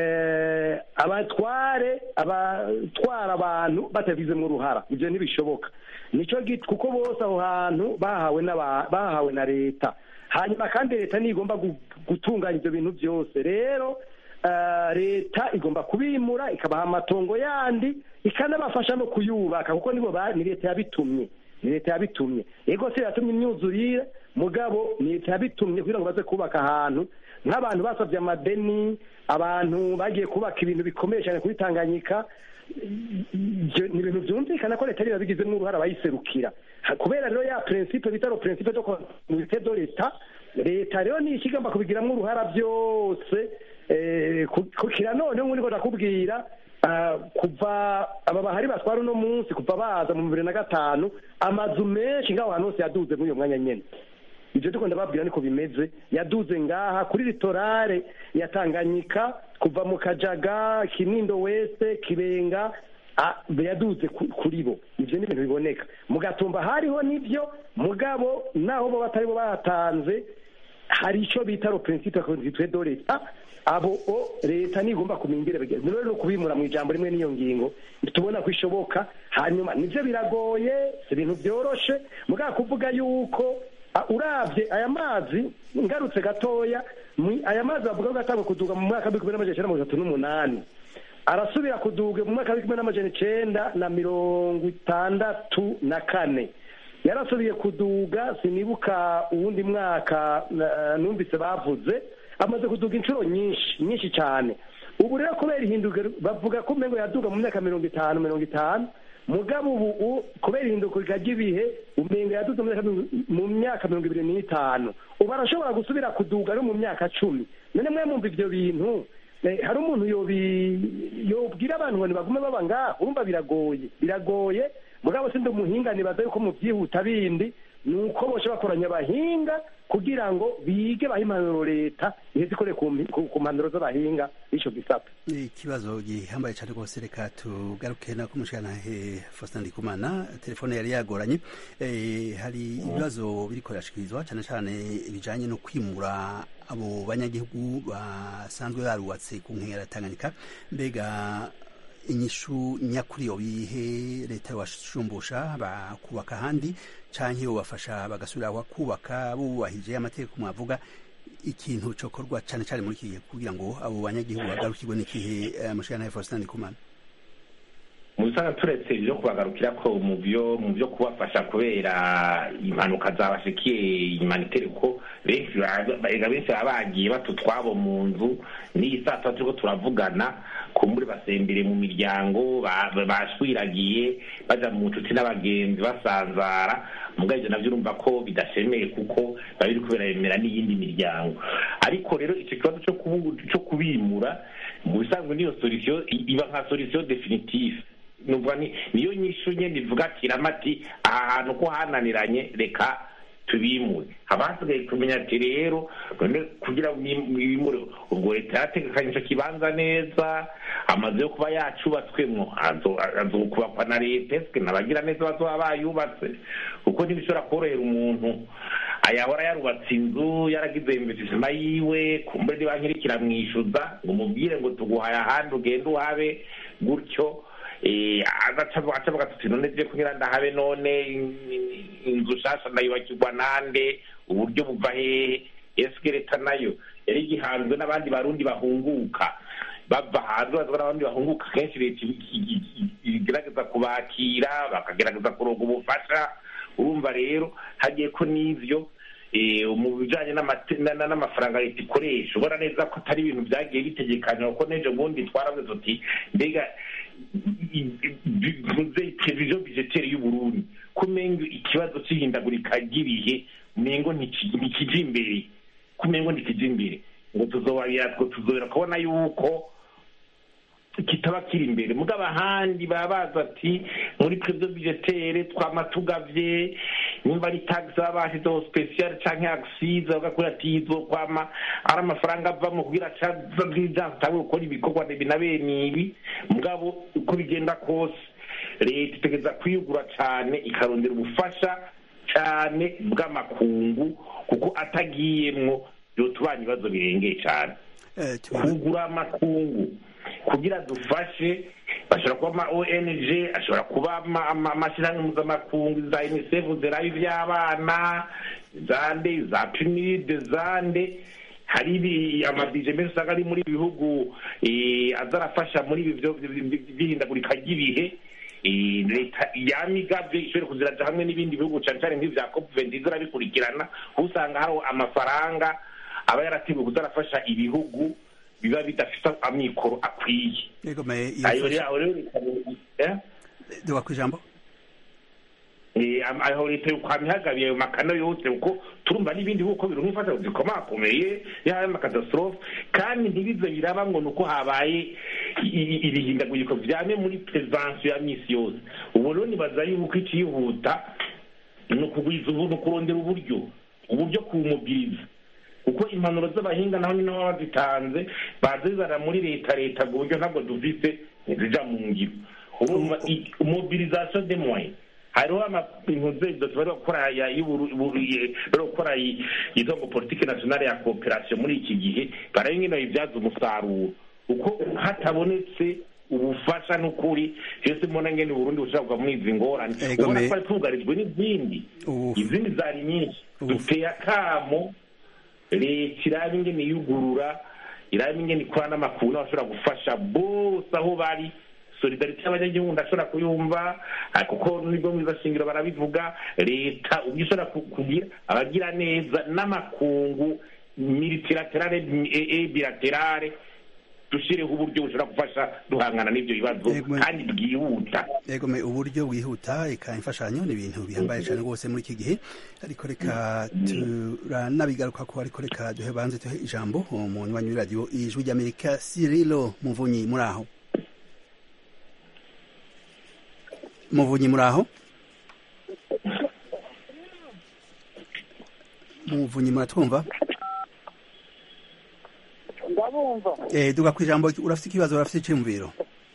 abatwara abantu batavizemo uruhara, ibyo ntibishoboka. Nico giti kuko bose aho hantu bahawe na leta, hanyuma kandi leta nigomba gutunganya ibyo bintu byose. Rero leta igomba kubimura, ikabaha amatongo yandi, ikanabafasha no kuyubaka, kuko ni leta yabitumye. Ego se yatumye imyuzurire, mugabo ni leta yabitumye kugira ngo baze kubaka ahantu. Nk'abantu basavye amadeni, abantu bagiye kubaka ibintu bikomeye cyane kuri Tanganyika, ni ibintu byumvikana ko leta yabigizemo uruhara abayiserukira. Kubera rero ya principe bitaro principe de continuité de l'État, leta rero ni ikigomba kubigiramo uruhara byose. Kukira none nk'uko ndakubwira, kuva aba bahari batwara uno munsi, kuva baza mu 2005 amazu menshi ngaho hantu hose yaduze muri uyo mwanya nyene. Ibyo dukunda babwira niko bimeze, yaduze ngaha kuri litorale ya Tanganyika, kuva mu Kajaga, Kinindo West, Kibenga, yaduze kuri bo. Ibyo ni ibintu biboneka. Mu Gatumba hariho nibyo, mugabo naho bo batari bo batanze, hari ico bita ro principe constitué de l'État. Abo leta nigomba kumingire rero no kubimura mu ijambo rimwe niyo ngingo tubona kwishoboka. Hanyuma nivyo biragoye, ibintu byoroshe, mugabo kuvuga yuko uravye aya mazi ngarutse gatoya, aya mazi bavuga gatangwa kuduga mu mwaka wa 1938, arasubira kuduga mu mwaka wa 1964, yarasubiye kuduga, sinibuka uwundi mwaka numvise bavuze, amaze kuduga inshuro nyinshi cyane. Ubu rero kubera ihinduka bavuga ko mengo yaduga mu myaka 50, mugabo ubu kubera ihinduka ry'ibihe umengo yaduga mu myaka 25. Ubu arashobora gusubira kuduga no mu myaka 10. None mwe mumva ivyo bintu, hari umuntu yobwira abantu ngo bagume baba ngaho, urumva biragoye. Mugabo sindi umuhinga, nibaza yuko mu byihuta bindi nuko bose bakoranya abahinga kugira ngo bige bahimanuro leta iheze ikore ku mpanuro z'abahinga ico gisata. Ikibazo gihambaye cyane rwose, reka tugaruke na kumushana Faustin Ndikumana. Telefone yari yagoranye, hari ibibazo biriko birashikirizwa cyane cyane ibijanye no kwimura abo banyagihugu basanzwe barubatse ku nkengera Tanganyika. Mbega inyishu nyakuri yo bihe, leta washumbusha bakubaka handi canke bafasha bagasubira kubaka bubahije amategeko? Mwavuga ikintu cokorwa cyane cyane muri kigihe kugira ngo abo banyagihugu bagarukirwe n'ikihe mushana Faustin Ndikumana? Musanga turetse ibyo kubagarukira ko mu byo kubafasha kubera impanuka zabashikiye imanitere, ko benshi bagiye batutwabo mu nzu n'iyi saa tatu turiko turavugana, kumbure basembere mu miryango, bashwiragiye baja mu nshuti n'abagenzi basanzara. Mugabo ivyo navyo urumva ko bidashemeye kuko babiri kubera yemera n'iyindi miryango. Ariko rero ico kibazo cyo kubimura mu bisanzwe niyo solution iba nka solution definitive. Numva niyo nyishu nyene ivuga kiramati aha hantu ko hananiranye reka tubimure. Abasigaye kumenya ati rero kugira bimure, ubwo leta yategekanye ico kibanza neza, amazu yo kuba yacubatswemwo azokubakwa na leta, eske nabagira neza bazoba bayubatse, kuko ntibishobora korohera umuntu ayahora yarubatse inzu yaragize investissement yiwe, kumbure niba nkirikira mwishuza ngo mubwire ngo tuguhaye ahandi ugende uhabe gutyo. acavuga ati none je kugira ndahabe none inzu shasha ndayubakirwa nande uburyo buva hehe eske leta nayo yari gihanzwe n'abandi barundi bahunguka bava hanze bazana n'abandi bahunguka kenshi leta igerageza kubakira bakagerageza kuronga ubufasha urumva rero hagiye ko n'ivyo mu bijanye n'amafaranga leta ikoresha ubona neza ko atari ibintu byagiye bitegekanywa kuko n'ejo bundi twaravuze tuti mbega prevision budgetaire y'Uburundi kumenga ikibazo c'ihindagurika ry'ibihe mengo ntikija imbere kumengo ntikija imbere ngo tuzobera kubona yuko kitaba kiri imbere mugabo ahandi babaza ati muri prevision budgetaire twama tugavye nimba ari tax abashizeho special canke accise bagakora ati izokwama ari amafaranga avamo kugira caza bw'ijambo gukora ibikorwa bene ibi mugabo uko bigenda kose leta itegeza kwiyugura cane ikarondera ubufasha cane bw'amakungu kuko atagiyemwo yotubanya ibibazo birengeye cane kugura amakungu kugira dufashe bashobora kuba ama ONG ashobora kuba amashyirahamwe mpuzamakungu za UNICEF zerayo ivy'abana zande za PNUD zande hari amadije menshi usanga ari muri bihugu azarafasha muri ibi by'ihindagurika ry'ibihe leta yamigavye ishobora kuziraja hamwe n'ibindi bihugu cane cane nk'ivya COP20 zirabikurikirana usanga hari amafaranga aba yarateguwe kuzarafasha ibihugu biba bidafite amikoro akwiye ayo rero duwa kwijambo aho leta ukwamihagabiye ayo makano yose uko turumva n'ibindi uko birumfata zikomakomeye yahaye amakatastrophe kandi ntibize biraba ngo nuko habaye ibihindaguriko vyame muri prevention ya misi yose ubu rero nibaza yuko icihuta no kugwiza ubu no kurondera uburyo kumubwiriza kuko impanuro z'abahinga naho nyine baba bazitanze bazizana muri leta ku buryo ntabwo dufise zija mu ngiro mobilisation des moyens hariho impuzezo bari gukora yitwa ngo politique nationale ya coopération muri iki gihe barayo nyine bayibyaza umusaruro kuko hatabonetse ubufasha n'ukuri cyose mbona ngene Burundi bushaka muri izi ngorane ubona ko tugarijwe n'izindi zari nyinshi duteye akamo leta iraba ingene yugurura iraba ingene ikora n'amakuru n'abashobora gufasha bose aho bari solidarite y'abanyagihugu ndashobora kuyumva kuko nibwo mwiza shingiro barabivuga leta ubwo ishobora kugira abagira neza n'amakungu multilaterale bilaterale dushireho uburyo bushobora gufasha duhangana n'ibyo bibazo kandi bwihuta uburyo bwihuta imfashanyo ni ibintu bihambaye cyane rwose muri iki gihe ariko reka turanabigaruka ko ariko reka duhe banze tuhe ijambo umuntu wa radio Ijwi ry'Amerika Cyrilo Muvunyi muri aho Muvunyi muratwumva ndabumva duga kwijambo urafite ikibazo urafite iciyumviro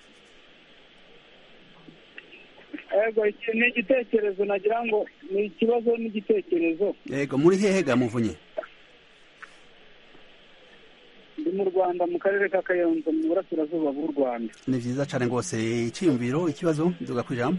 ego iki ni igitekerezo nagira ngo ni ikibazo n'igitekerezo yego muri hehega Muvunyi ndi mu Rwanda mu karere ka Kayonza mu burasirazuba bw'u Rwanda ni vyiza cane rwose iciyumviro ikibazo duga kwijambo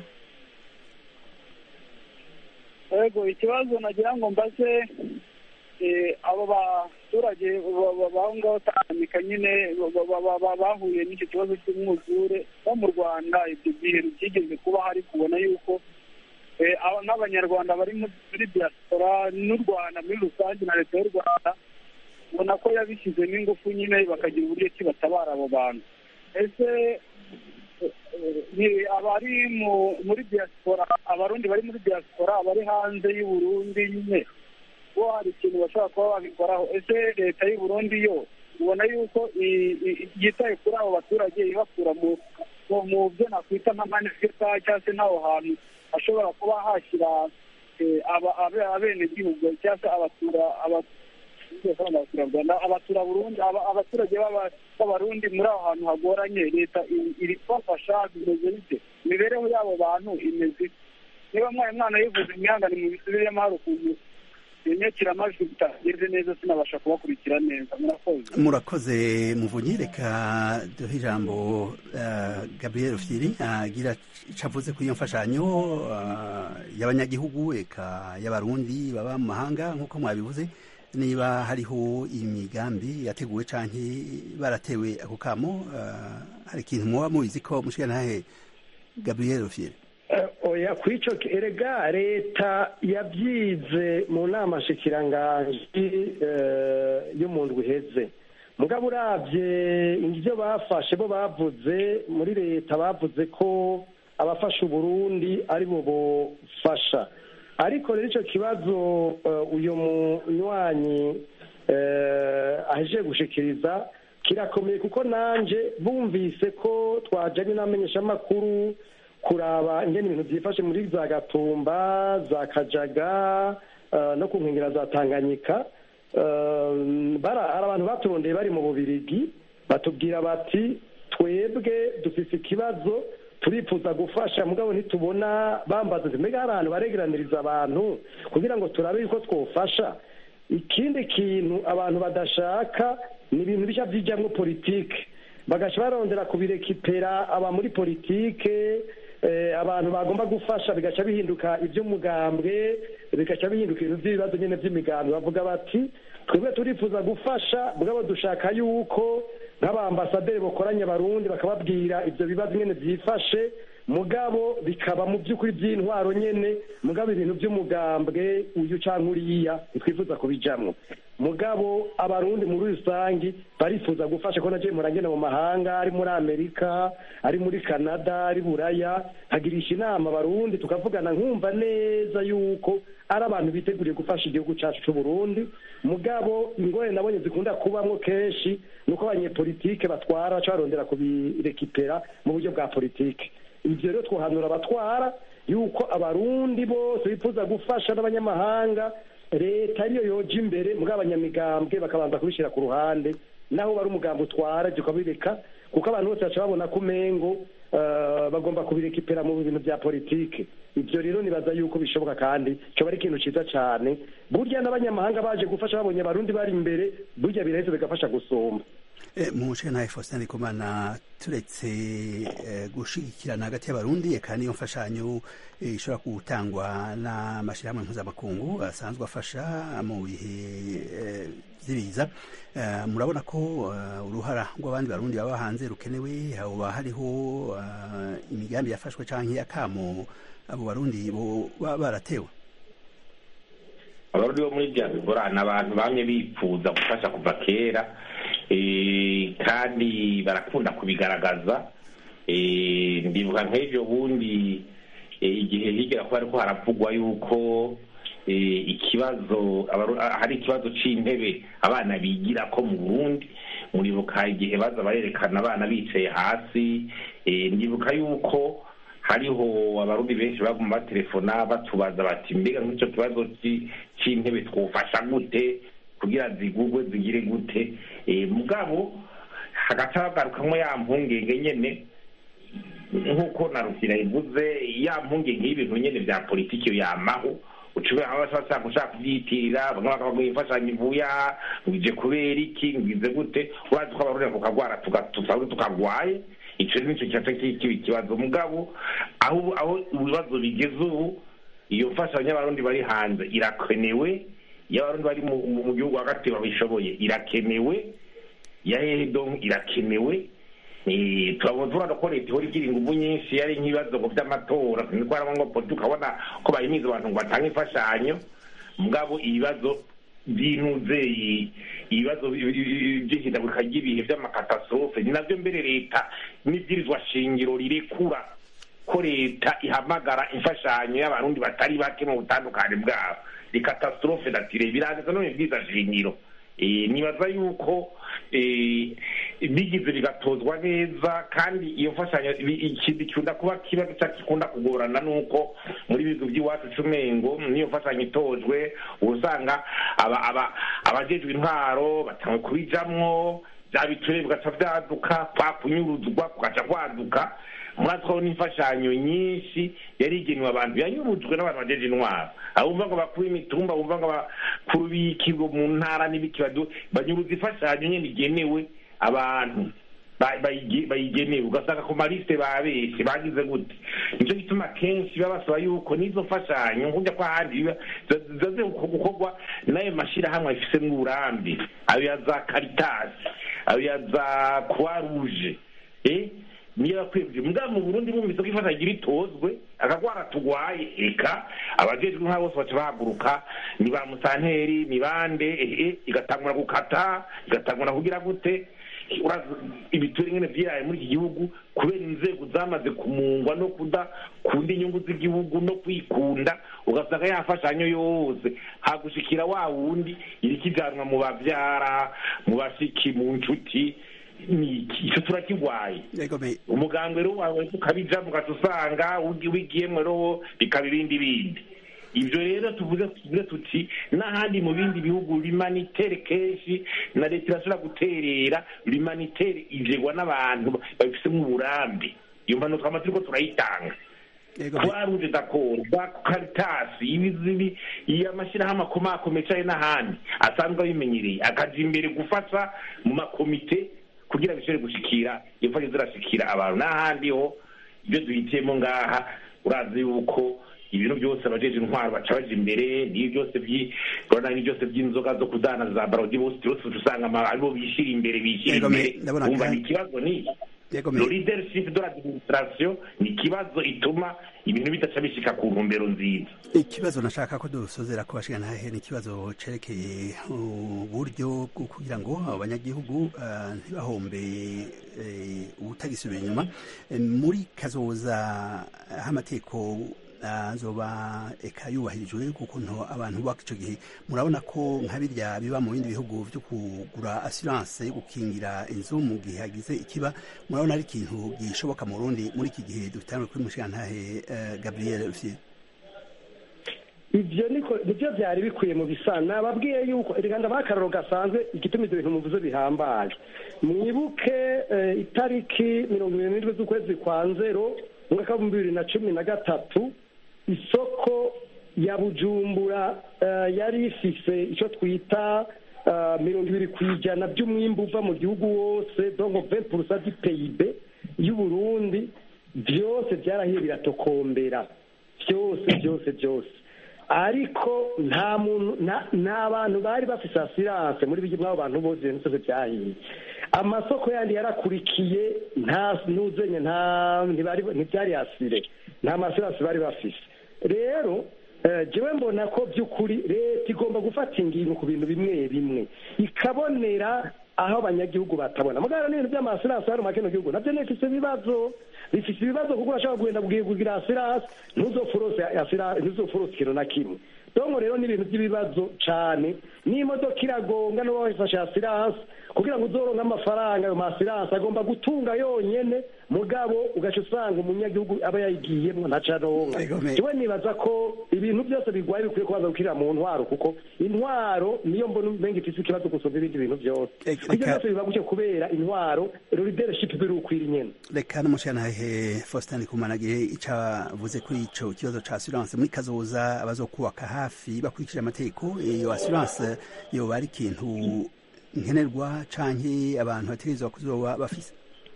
ego ikibazo nagira ngo mbaze abo baturage bahungaho Tanganyika nyine bahuye n'icyo kibazo cy'umwuzure bo mu Rwanda ibyo gihe byigeze kuba hari kubona yuko n'abanyarwanda bari muri diaspora n'u Rwanda muri rusange na leta y'u Rwanda ubona ko yabishyizemo ingufu nyine bakagira uburyo ki batabara abo bantu ese abari muri diaspora abarundi bari muri diaspora abari hanze y'u Burundi nyine bo hari ikintu bashobora kuba babikoraho ese leta y'u Burundi yo ubona yuko yitaye kuri abo baturage ibakura mu byo nakwita nk'amanegeka cyangwa se n'aho hantu hashobora kuba hashyira abenegihugu cyangwa se abaturage b'abarundi muri aho hantu hagoranye leta iri kubafasha bimeze bite imibereho y'abo bantu imeze niba mwana yivuze imihangane mu bisubiremo hari ukuntu inyakiramajwi bitageze neza sinabasha kubakurikira neza. Murakoze Muvunyi, reka duhe ijambo Gabriel Firi agira ico avuze kuri iyo mfashanyo y'abanyagihugu eka y'abarundi baba mu mahanga nk'uko mwabivuze, niba hariho imigambi yateguwe canke baratewe ako kamo, hari ikintu muba mubizi ko mushikanahe Gabriel Firi? Oya, kwico erega leta yabyize mu nama shikiranganji yo mu ndwi iheze. Mugabo uravye ivyo bafashe bo bavuze muri leta bavuze ko abafasha Uburundi ari bo bofasha, ariko rero ico kibazo uyu munywanyi ahejeje gushikiriza kirakomeye, kuko nanje bumvise ko twajanye n'amenyeshamakuru kuraba ingene ibintu byifashe muri za Gatumba, za Kajaga no ku nkengera za Tanganyika. Hari abantu baturondeye bari mu Bubirigi batubwira bati twebwe dufise ikibazo turifuza gufasha, mugabo ntitubona, bambaza mbega hari ahantu baregeraniriza abantu kugira ngo turabe yuko twofasha. Ikindi kintu abantu badashaka ni ibintu bishya byijamwo politike, bagaca barondera kubirekipera aba muri politike, abantu bagomba gufasha bigaca bihinduka iby'umugambwe, bigaca bihinduka ibintu by'ibibazo nyene by'imigambwe. Bavuga bati twebwe turifuza gufasha, mugabo dushaka yuko nk'abambasaderi bokoranya abarundi bakababwira ivyo bibazo nyene vyifashe, mugabo bikaba mu by'ukuri by'intwaro nyene, mugabo ibintu by'umugambwe uyu canke uriya ntitwifuza kubijamwo. Mugabo abarundi muri rusangi barifuza gufasha, ko naje muragenda mu mahanga, ari muri Amerika, ari muri Canada, ari Buraya, hagirisha inama abarundi tukavugana, nkumva neza yuko ari abantu biteguriye gufasha igihugu cacu c'u Burundi. Mugabo ingorane nabonye zikunda kubamwo kenshi nuko abanyepolitike batwara carondera kubirekipera mu buryo bwa politike. Ivyo rero twohanura abatwara yuko abarundi bose bifuza gufasha n'abanyamahanga, leta ariyo yoja imbere, mugabo abanyamigambwe bakabanza kubishira ku ruhande, naho bari umugambi utwara ukabireka, kuko abantu bose baca babona ko umengo bagomba kubirekipera mu bintu bya politike. Ivyo rero nibaza yuko bishoboka, kandi cyo bari ikintu ciza cane. Burya n'abanyamahanga baje gufasha babonye abarundi bari imbere, burya birahise bigafasha gusumba. Munshe na Faustin Ndikumana, turetse gushigikirana hagati y'abarundi eka niyo mfashanyo ishobora gutangwa n'amashirahamwe mpuzamakungu asanzwe afasha mu bihe vy'ibiza, murabona ko uruhara rw'abandi barundi baba hanze rukenewe? Hoba hariho imigambi yafashwe canke akamo abo barundi bo baratewe? Abarundi bo muri diaspora n'abantu bamye bipfuza gufasha kuva kera, kandi barakunda kubigaragaza. Ndibuka nk'ejo bundi igihe higera ko ariko haravugwa yuko ikibazo hari ikibazo c'intebe abana bigira ko mu Burundi. Muribuka igihe baza barerekana abana bicaye hasi, ndibuka yuko hariho abarundi benshi baguma batelefona batubaza bati mbega nk'icyo kibazo c'intebe twofasha gute kugira zigugwe zigire gute. Mugabo hagati hagarukamwo ya mpungenge nyene nk'uko na Rufyira ivuze, ya mpungenge y'ibintu nyene vya politiki yamaho, ucubera abashaka gushaka kuvyitirira, bamwe bakavuga imfashanyo ivuya ngije kubera iki ngize gute, urazi ko abarundi tukagwara tukagwaye. Ico nico kiba ikibazo. Mugabo aho ibibazo bigeze ubu, iyo mfashanyo y'abarundi bari hanze irakenewe, iyo abarundi bari mu gihugu hagati babishoboye irakenewe, ya hedon irakenewe. Turabona ko leta ihora igira inguvu nyinshi, yari nk'ibibazo vy'amatora niko ngo politiki ukabona ko bayimiza abantu ngo batange imfashanyo. Mugabo ibibazo by'inuze, ibibazo by'ihindagurika ry'ibihe vy'amakatastrofe, ni navyo mbere leta n'ibwirizwa shingiro rirekura ko leta ihamagara imfashanyo y'abarundi batari bake mu butandukane bwabo. Ikatastrophe natire birangiza no ibwirizwa shingiro. Nibaza yuko bigize bigatozwa neza, kandi iyo mfashanyo ikindi kunda kuba kibazo cyakunda kugorana nuko muri bigo by'iwacu cumengo niyo mfashanyo itojwe usanga abajejwe intwaro batanga kubijamwo bya biture bigaca vyaduka, kwa kunyuruzwa kugaca kwaduka. mwatwaho n'imfashanyo nyinshi yari igenewe abantu yanyurujwe n'abantu bajeje intwaro aho bumva ngo bakuru imitumba bumva ngo bakuru b'ikigo mu ntara n'ibiki banyuruza imfashanyo nyene igenewe abantu bayigenewe ugasanga ku maliste babeshe bagize gute nico gituma kenshi babasaba yuko n'izo mfashanyo nkujya kwa handi zaze gukorwa n'ayo mashirahamwe afisemwo uburambe ayo ya za Caritas ayo ya za Croix Rouge niyo yakwibye mbwa mu Burundi bumvise ko ifatanya itozwe akagwara tugwaye eka abajejwe nka bose baca bahaguruka ni ba musanteri ni bande igatangura gukata igatangura kugira gute ibiture nyene vyaye muri iki gihugu kubera inzego zamaze kumungwa no kunda inyungu z'igihugu no kwikunda ugasanga yafashanyo yose hagushikira wa wundi irikijanwa mu bavyara mu bashiki mu nshuti icyo turakigwaye umuganga rero wawe ukabija mugatusanga wigiyemwe rero bikaba ibindi ibyo rero tuvuze tuti n'ahandi mu bindi bihugu l'humanitaire kenshi na leta irashobora guterera l'humanitaire ivegwa n'abantu babifisemo uburambe iyo mpano twama turiko turayitanga twaruje d'accord ba Caritas ibizibi y'amashirahamwe akomakomeye cane n'ahandi asanzwe abimenyereye akaja imbere gufasha mu makomite kugira bishobore gushikira imfashanyo zirashikira abantu n'ahandi ho ibyo duhitiyemo ngaha urazi yuko ibintu byose abajeje intwaro baca baje imbere niyo byose byose by'inzoga zo kudana za barodi bose usanga aribo bishira imbere umva ni ikibazo ni le leadership de l'administration ni ikibazo ituma ibintu bidaca bishika ku ntumbero nziza. Ikibazo nashaka ko dusozera ko bashikana hehe ni ikibazo cerekeye uburyo bwo kugira ngo abanyagihugu ntibahombe ubutagisubira inyuma muri kazoza h'amateko azoba eka yubahirijwe kukuntu abantu baka ico gihe murabona ko nka birya biba mu bindi bihugu byo kugura assurance yo gukingira inzu mu gihe hagize ikiba murabona ari ikintu gishoboka mu Burundi muri iki gihe dufitanye kuri mushikantahe Gabriel Rufyiri. Ivyo nivyo byari bikwiye mu bisana babwiye yuko iriganda bakararo gasanzwe igituma ibyo bintu muvuze bihambaje mwibuke itariki 27 z'ukwezi kwa nzero mu mwaka wa 2013 isoko ya Bujumbura yari ifise icyo twita 20% by'umwimbu uva mu gihugu wose donc 20% du PIB y'u Burundi byose byarahiye biratokombera byose ariko nta muntu n'abantu bari bafise assurance muri bigi mwabo bantu bose n'ose byahiye amasoko yandi yarakurikiye nta nuzenye ntibyari asire nta assurance bari bafise rero jewe mbona ko by'ukuri leta igomba gufata ingingo ku bintu bimwe ikabonera aho abanyagihugu batabona mugara n'ibintu by'amasirasi hari mu kino gihugu nabyo bifise ibibazo kuko urashobora kugenda kugira asirasi ntuzofurose ikintu na kimwe dongo rero n'ibintu by'ibibazo cyane n'imodoka iragonga n'uwo wifashe asirasi kugira ngo uzoronke amafaranga ayo masirasi agomba gutunga yonyene mugabo ugaca usanga umunyagihugu aba yayigiyemwo ntacaronka jewe nibaza ko ibintu byose bigwaye bikwiye kubanza gukirira mu ntwaro kuko intwaro niyo mbona umenga ifise ikibazo gusumba ibindi bintu byose ibyo byose biba gutyo kubera intwaro leadership birukwira nyene reka n'umushikantahe Faustin Ndikumanagiye icavuze kuri ico kibazo ca assurance muri kazoza abazokubaka hafi bakurikije amategeko iyo assurance yo bari ikintu nkenerwa canke abantu bategerezwa kuzoba bafise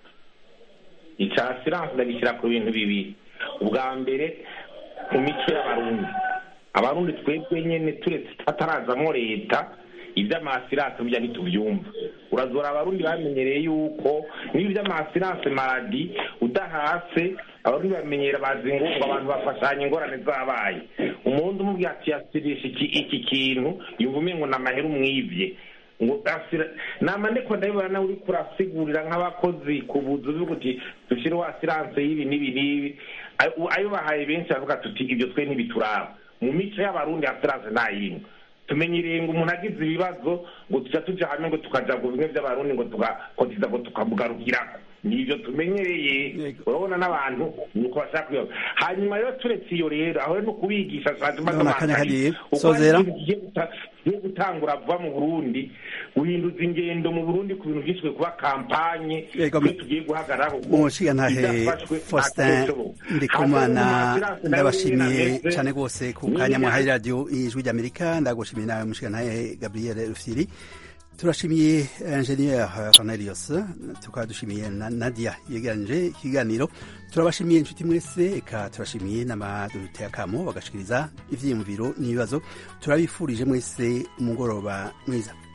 ica assurance ndagishyira ku bintu bibiri ubwa mbere mu mico abarundi twebwe nyene turetse tatarazamwo leta ivy'amasirance burya ntituvyumva urazora abarundi bamenyereye yuko n'ivy'amasirance maladi udahase abarundi bamenyera bazi ngo abantu bafashanya ingorane zabaye umuntu umubwira ati yasirisha iki kintu yumva umengo n'amahera umwivye ngo namandeko ndabibona nawe uri kurasigurira nk'abakozi ku buzu bw'uti dushyireho assurance y'ibi n'ibi ayo bahaye benshi bavuga tuti ibyo twe ntibituraba mu mico y'abarundi assurance ntayimwe tumenyereye ngo umuntu agize ibibazo ngo tuja hamwe ngo tukaja ngo bimwe by'abarundi ngo tugakotiza ngo tukamugarukirako nivyo tumenyereye urabona n'abantu nuko bashaka kuyoba hanyuma rero turetse iyo rero aho no kubigisha yo gutangura vuba mu Burundi guhinduza ingendo mu Burundi ku bintu byinshi kuba kampanye tugiye guhagararaho umushigantahe Faustin Ndikumana ndabashimiye cyane rwose ku kanya mwahaye radio Ijwi ry'Amerika ndagushimiye nawe umushigantahe Gabriel Rufyiri turashimiye Ingenieur Cornelius tukadushimiye na Nadia yegeranje ikiganiro turabashimiye inshuti mwese eka turashimiye n'amaduteye akamo bagashikiriza ivyiyumviro n'ibibazo turabifurije mwese umugoroba mwiza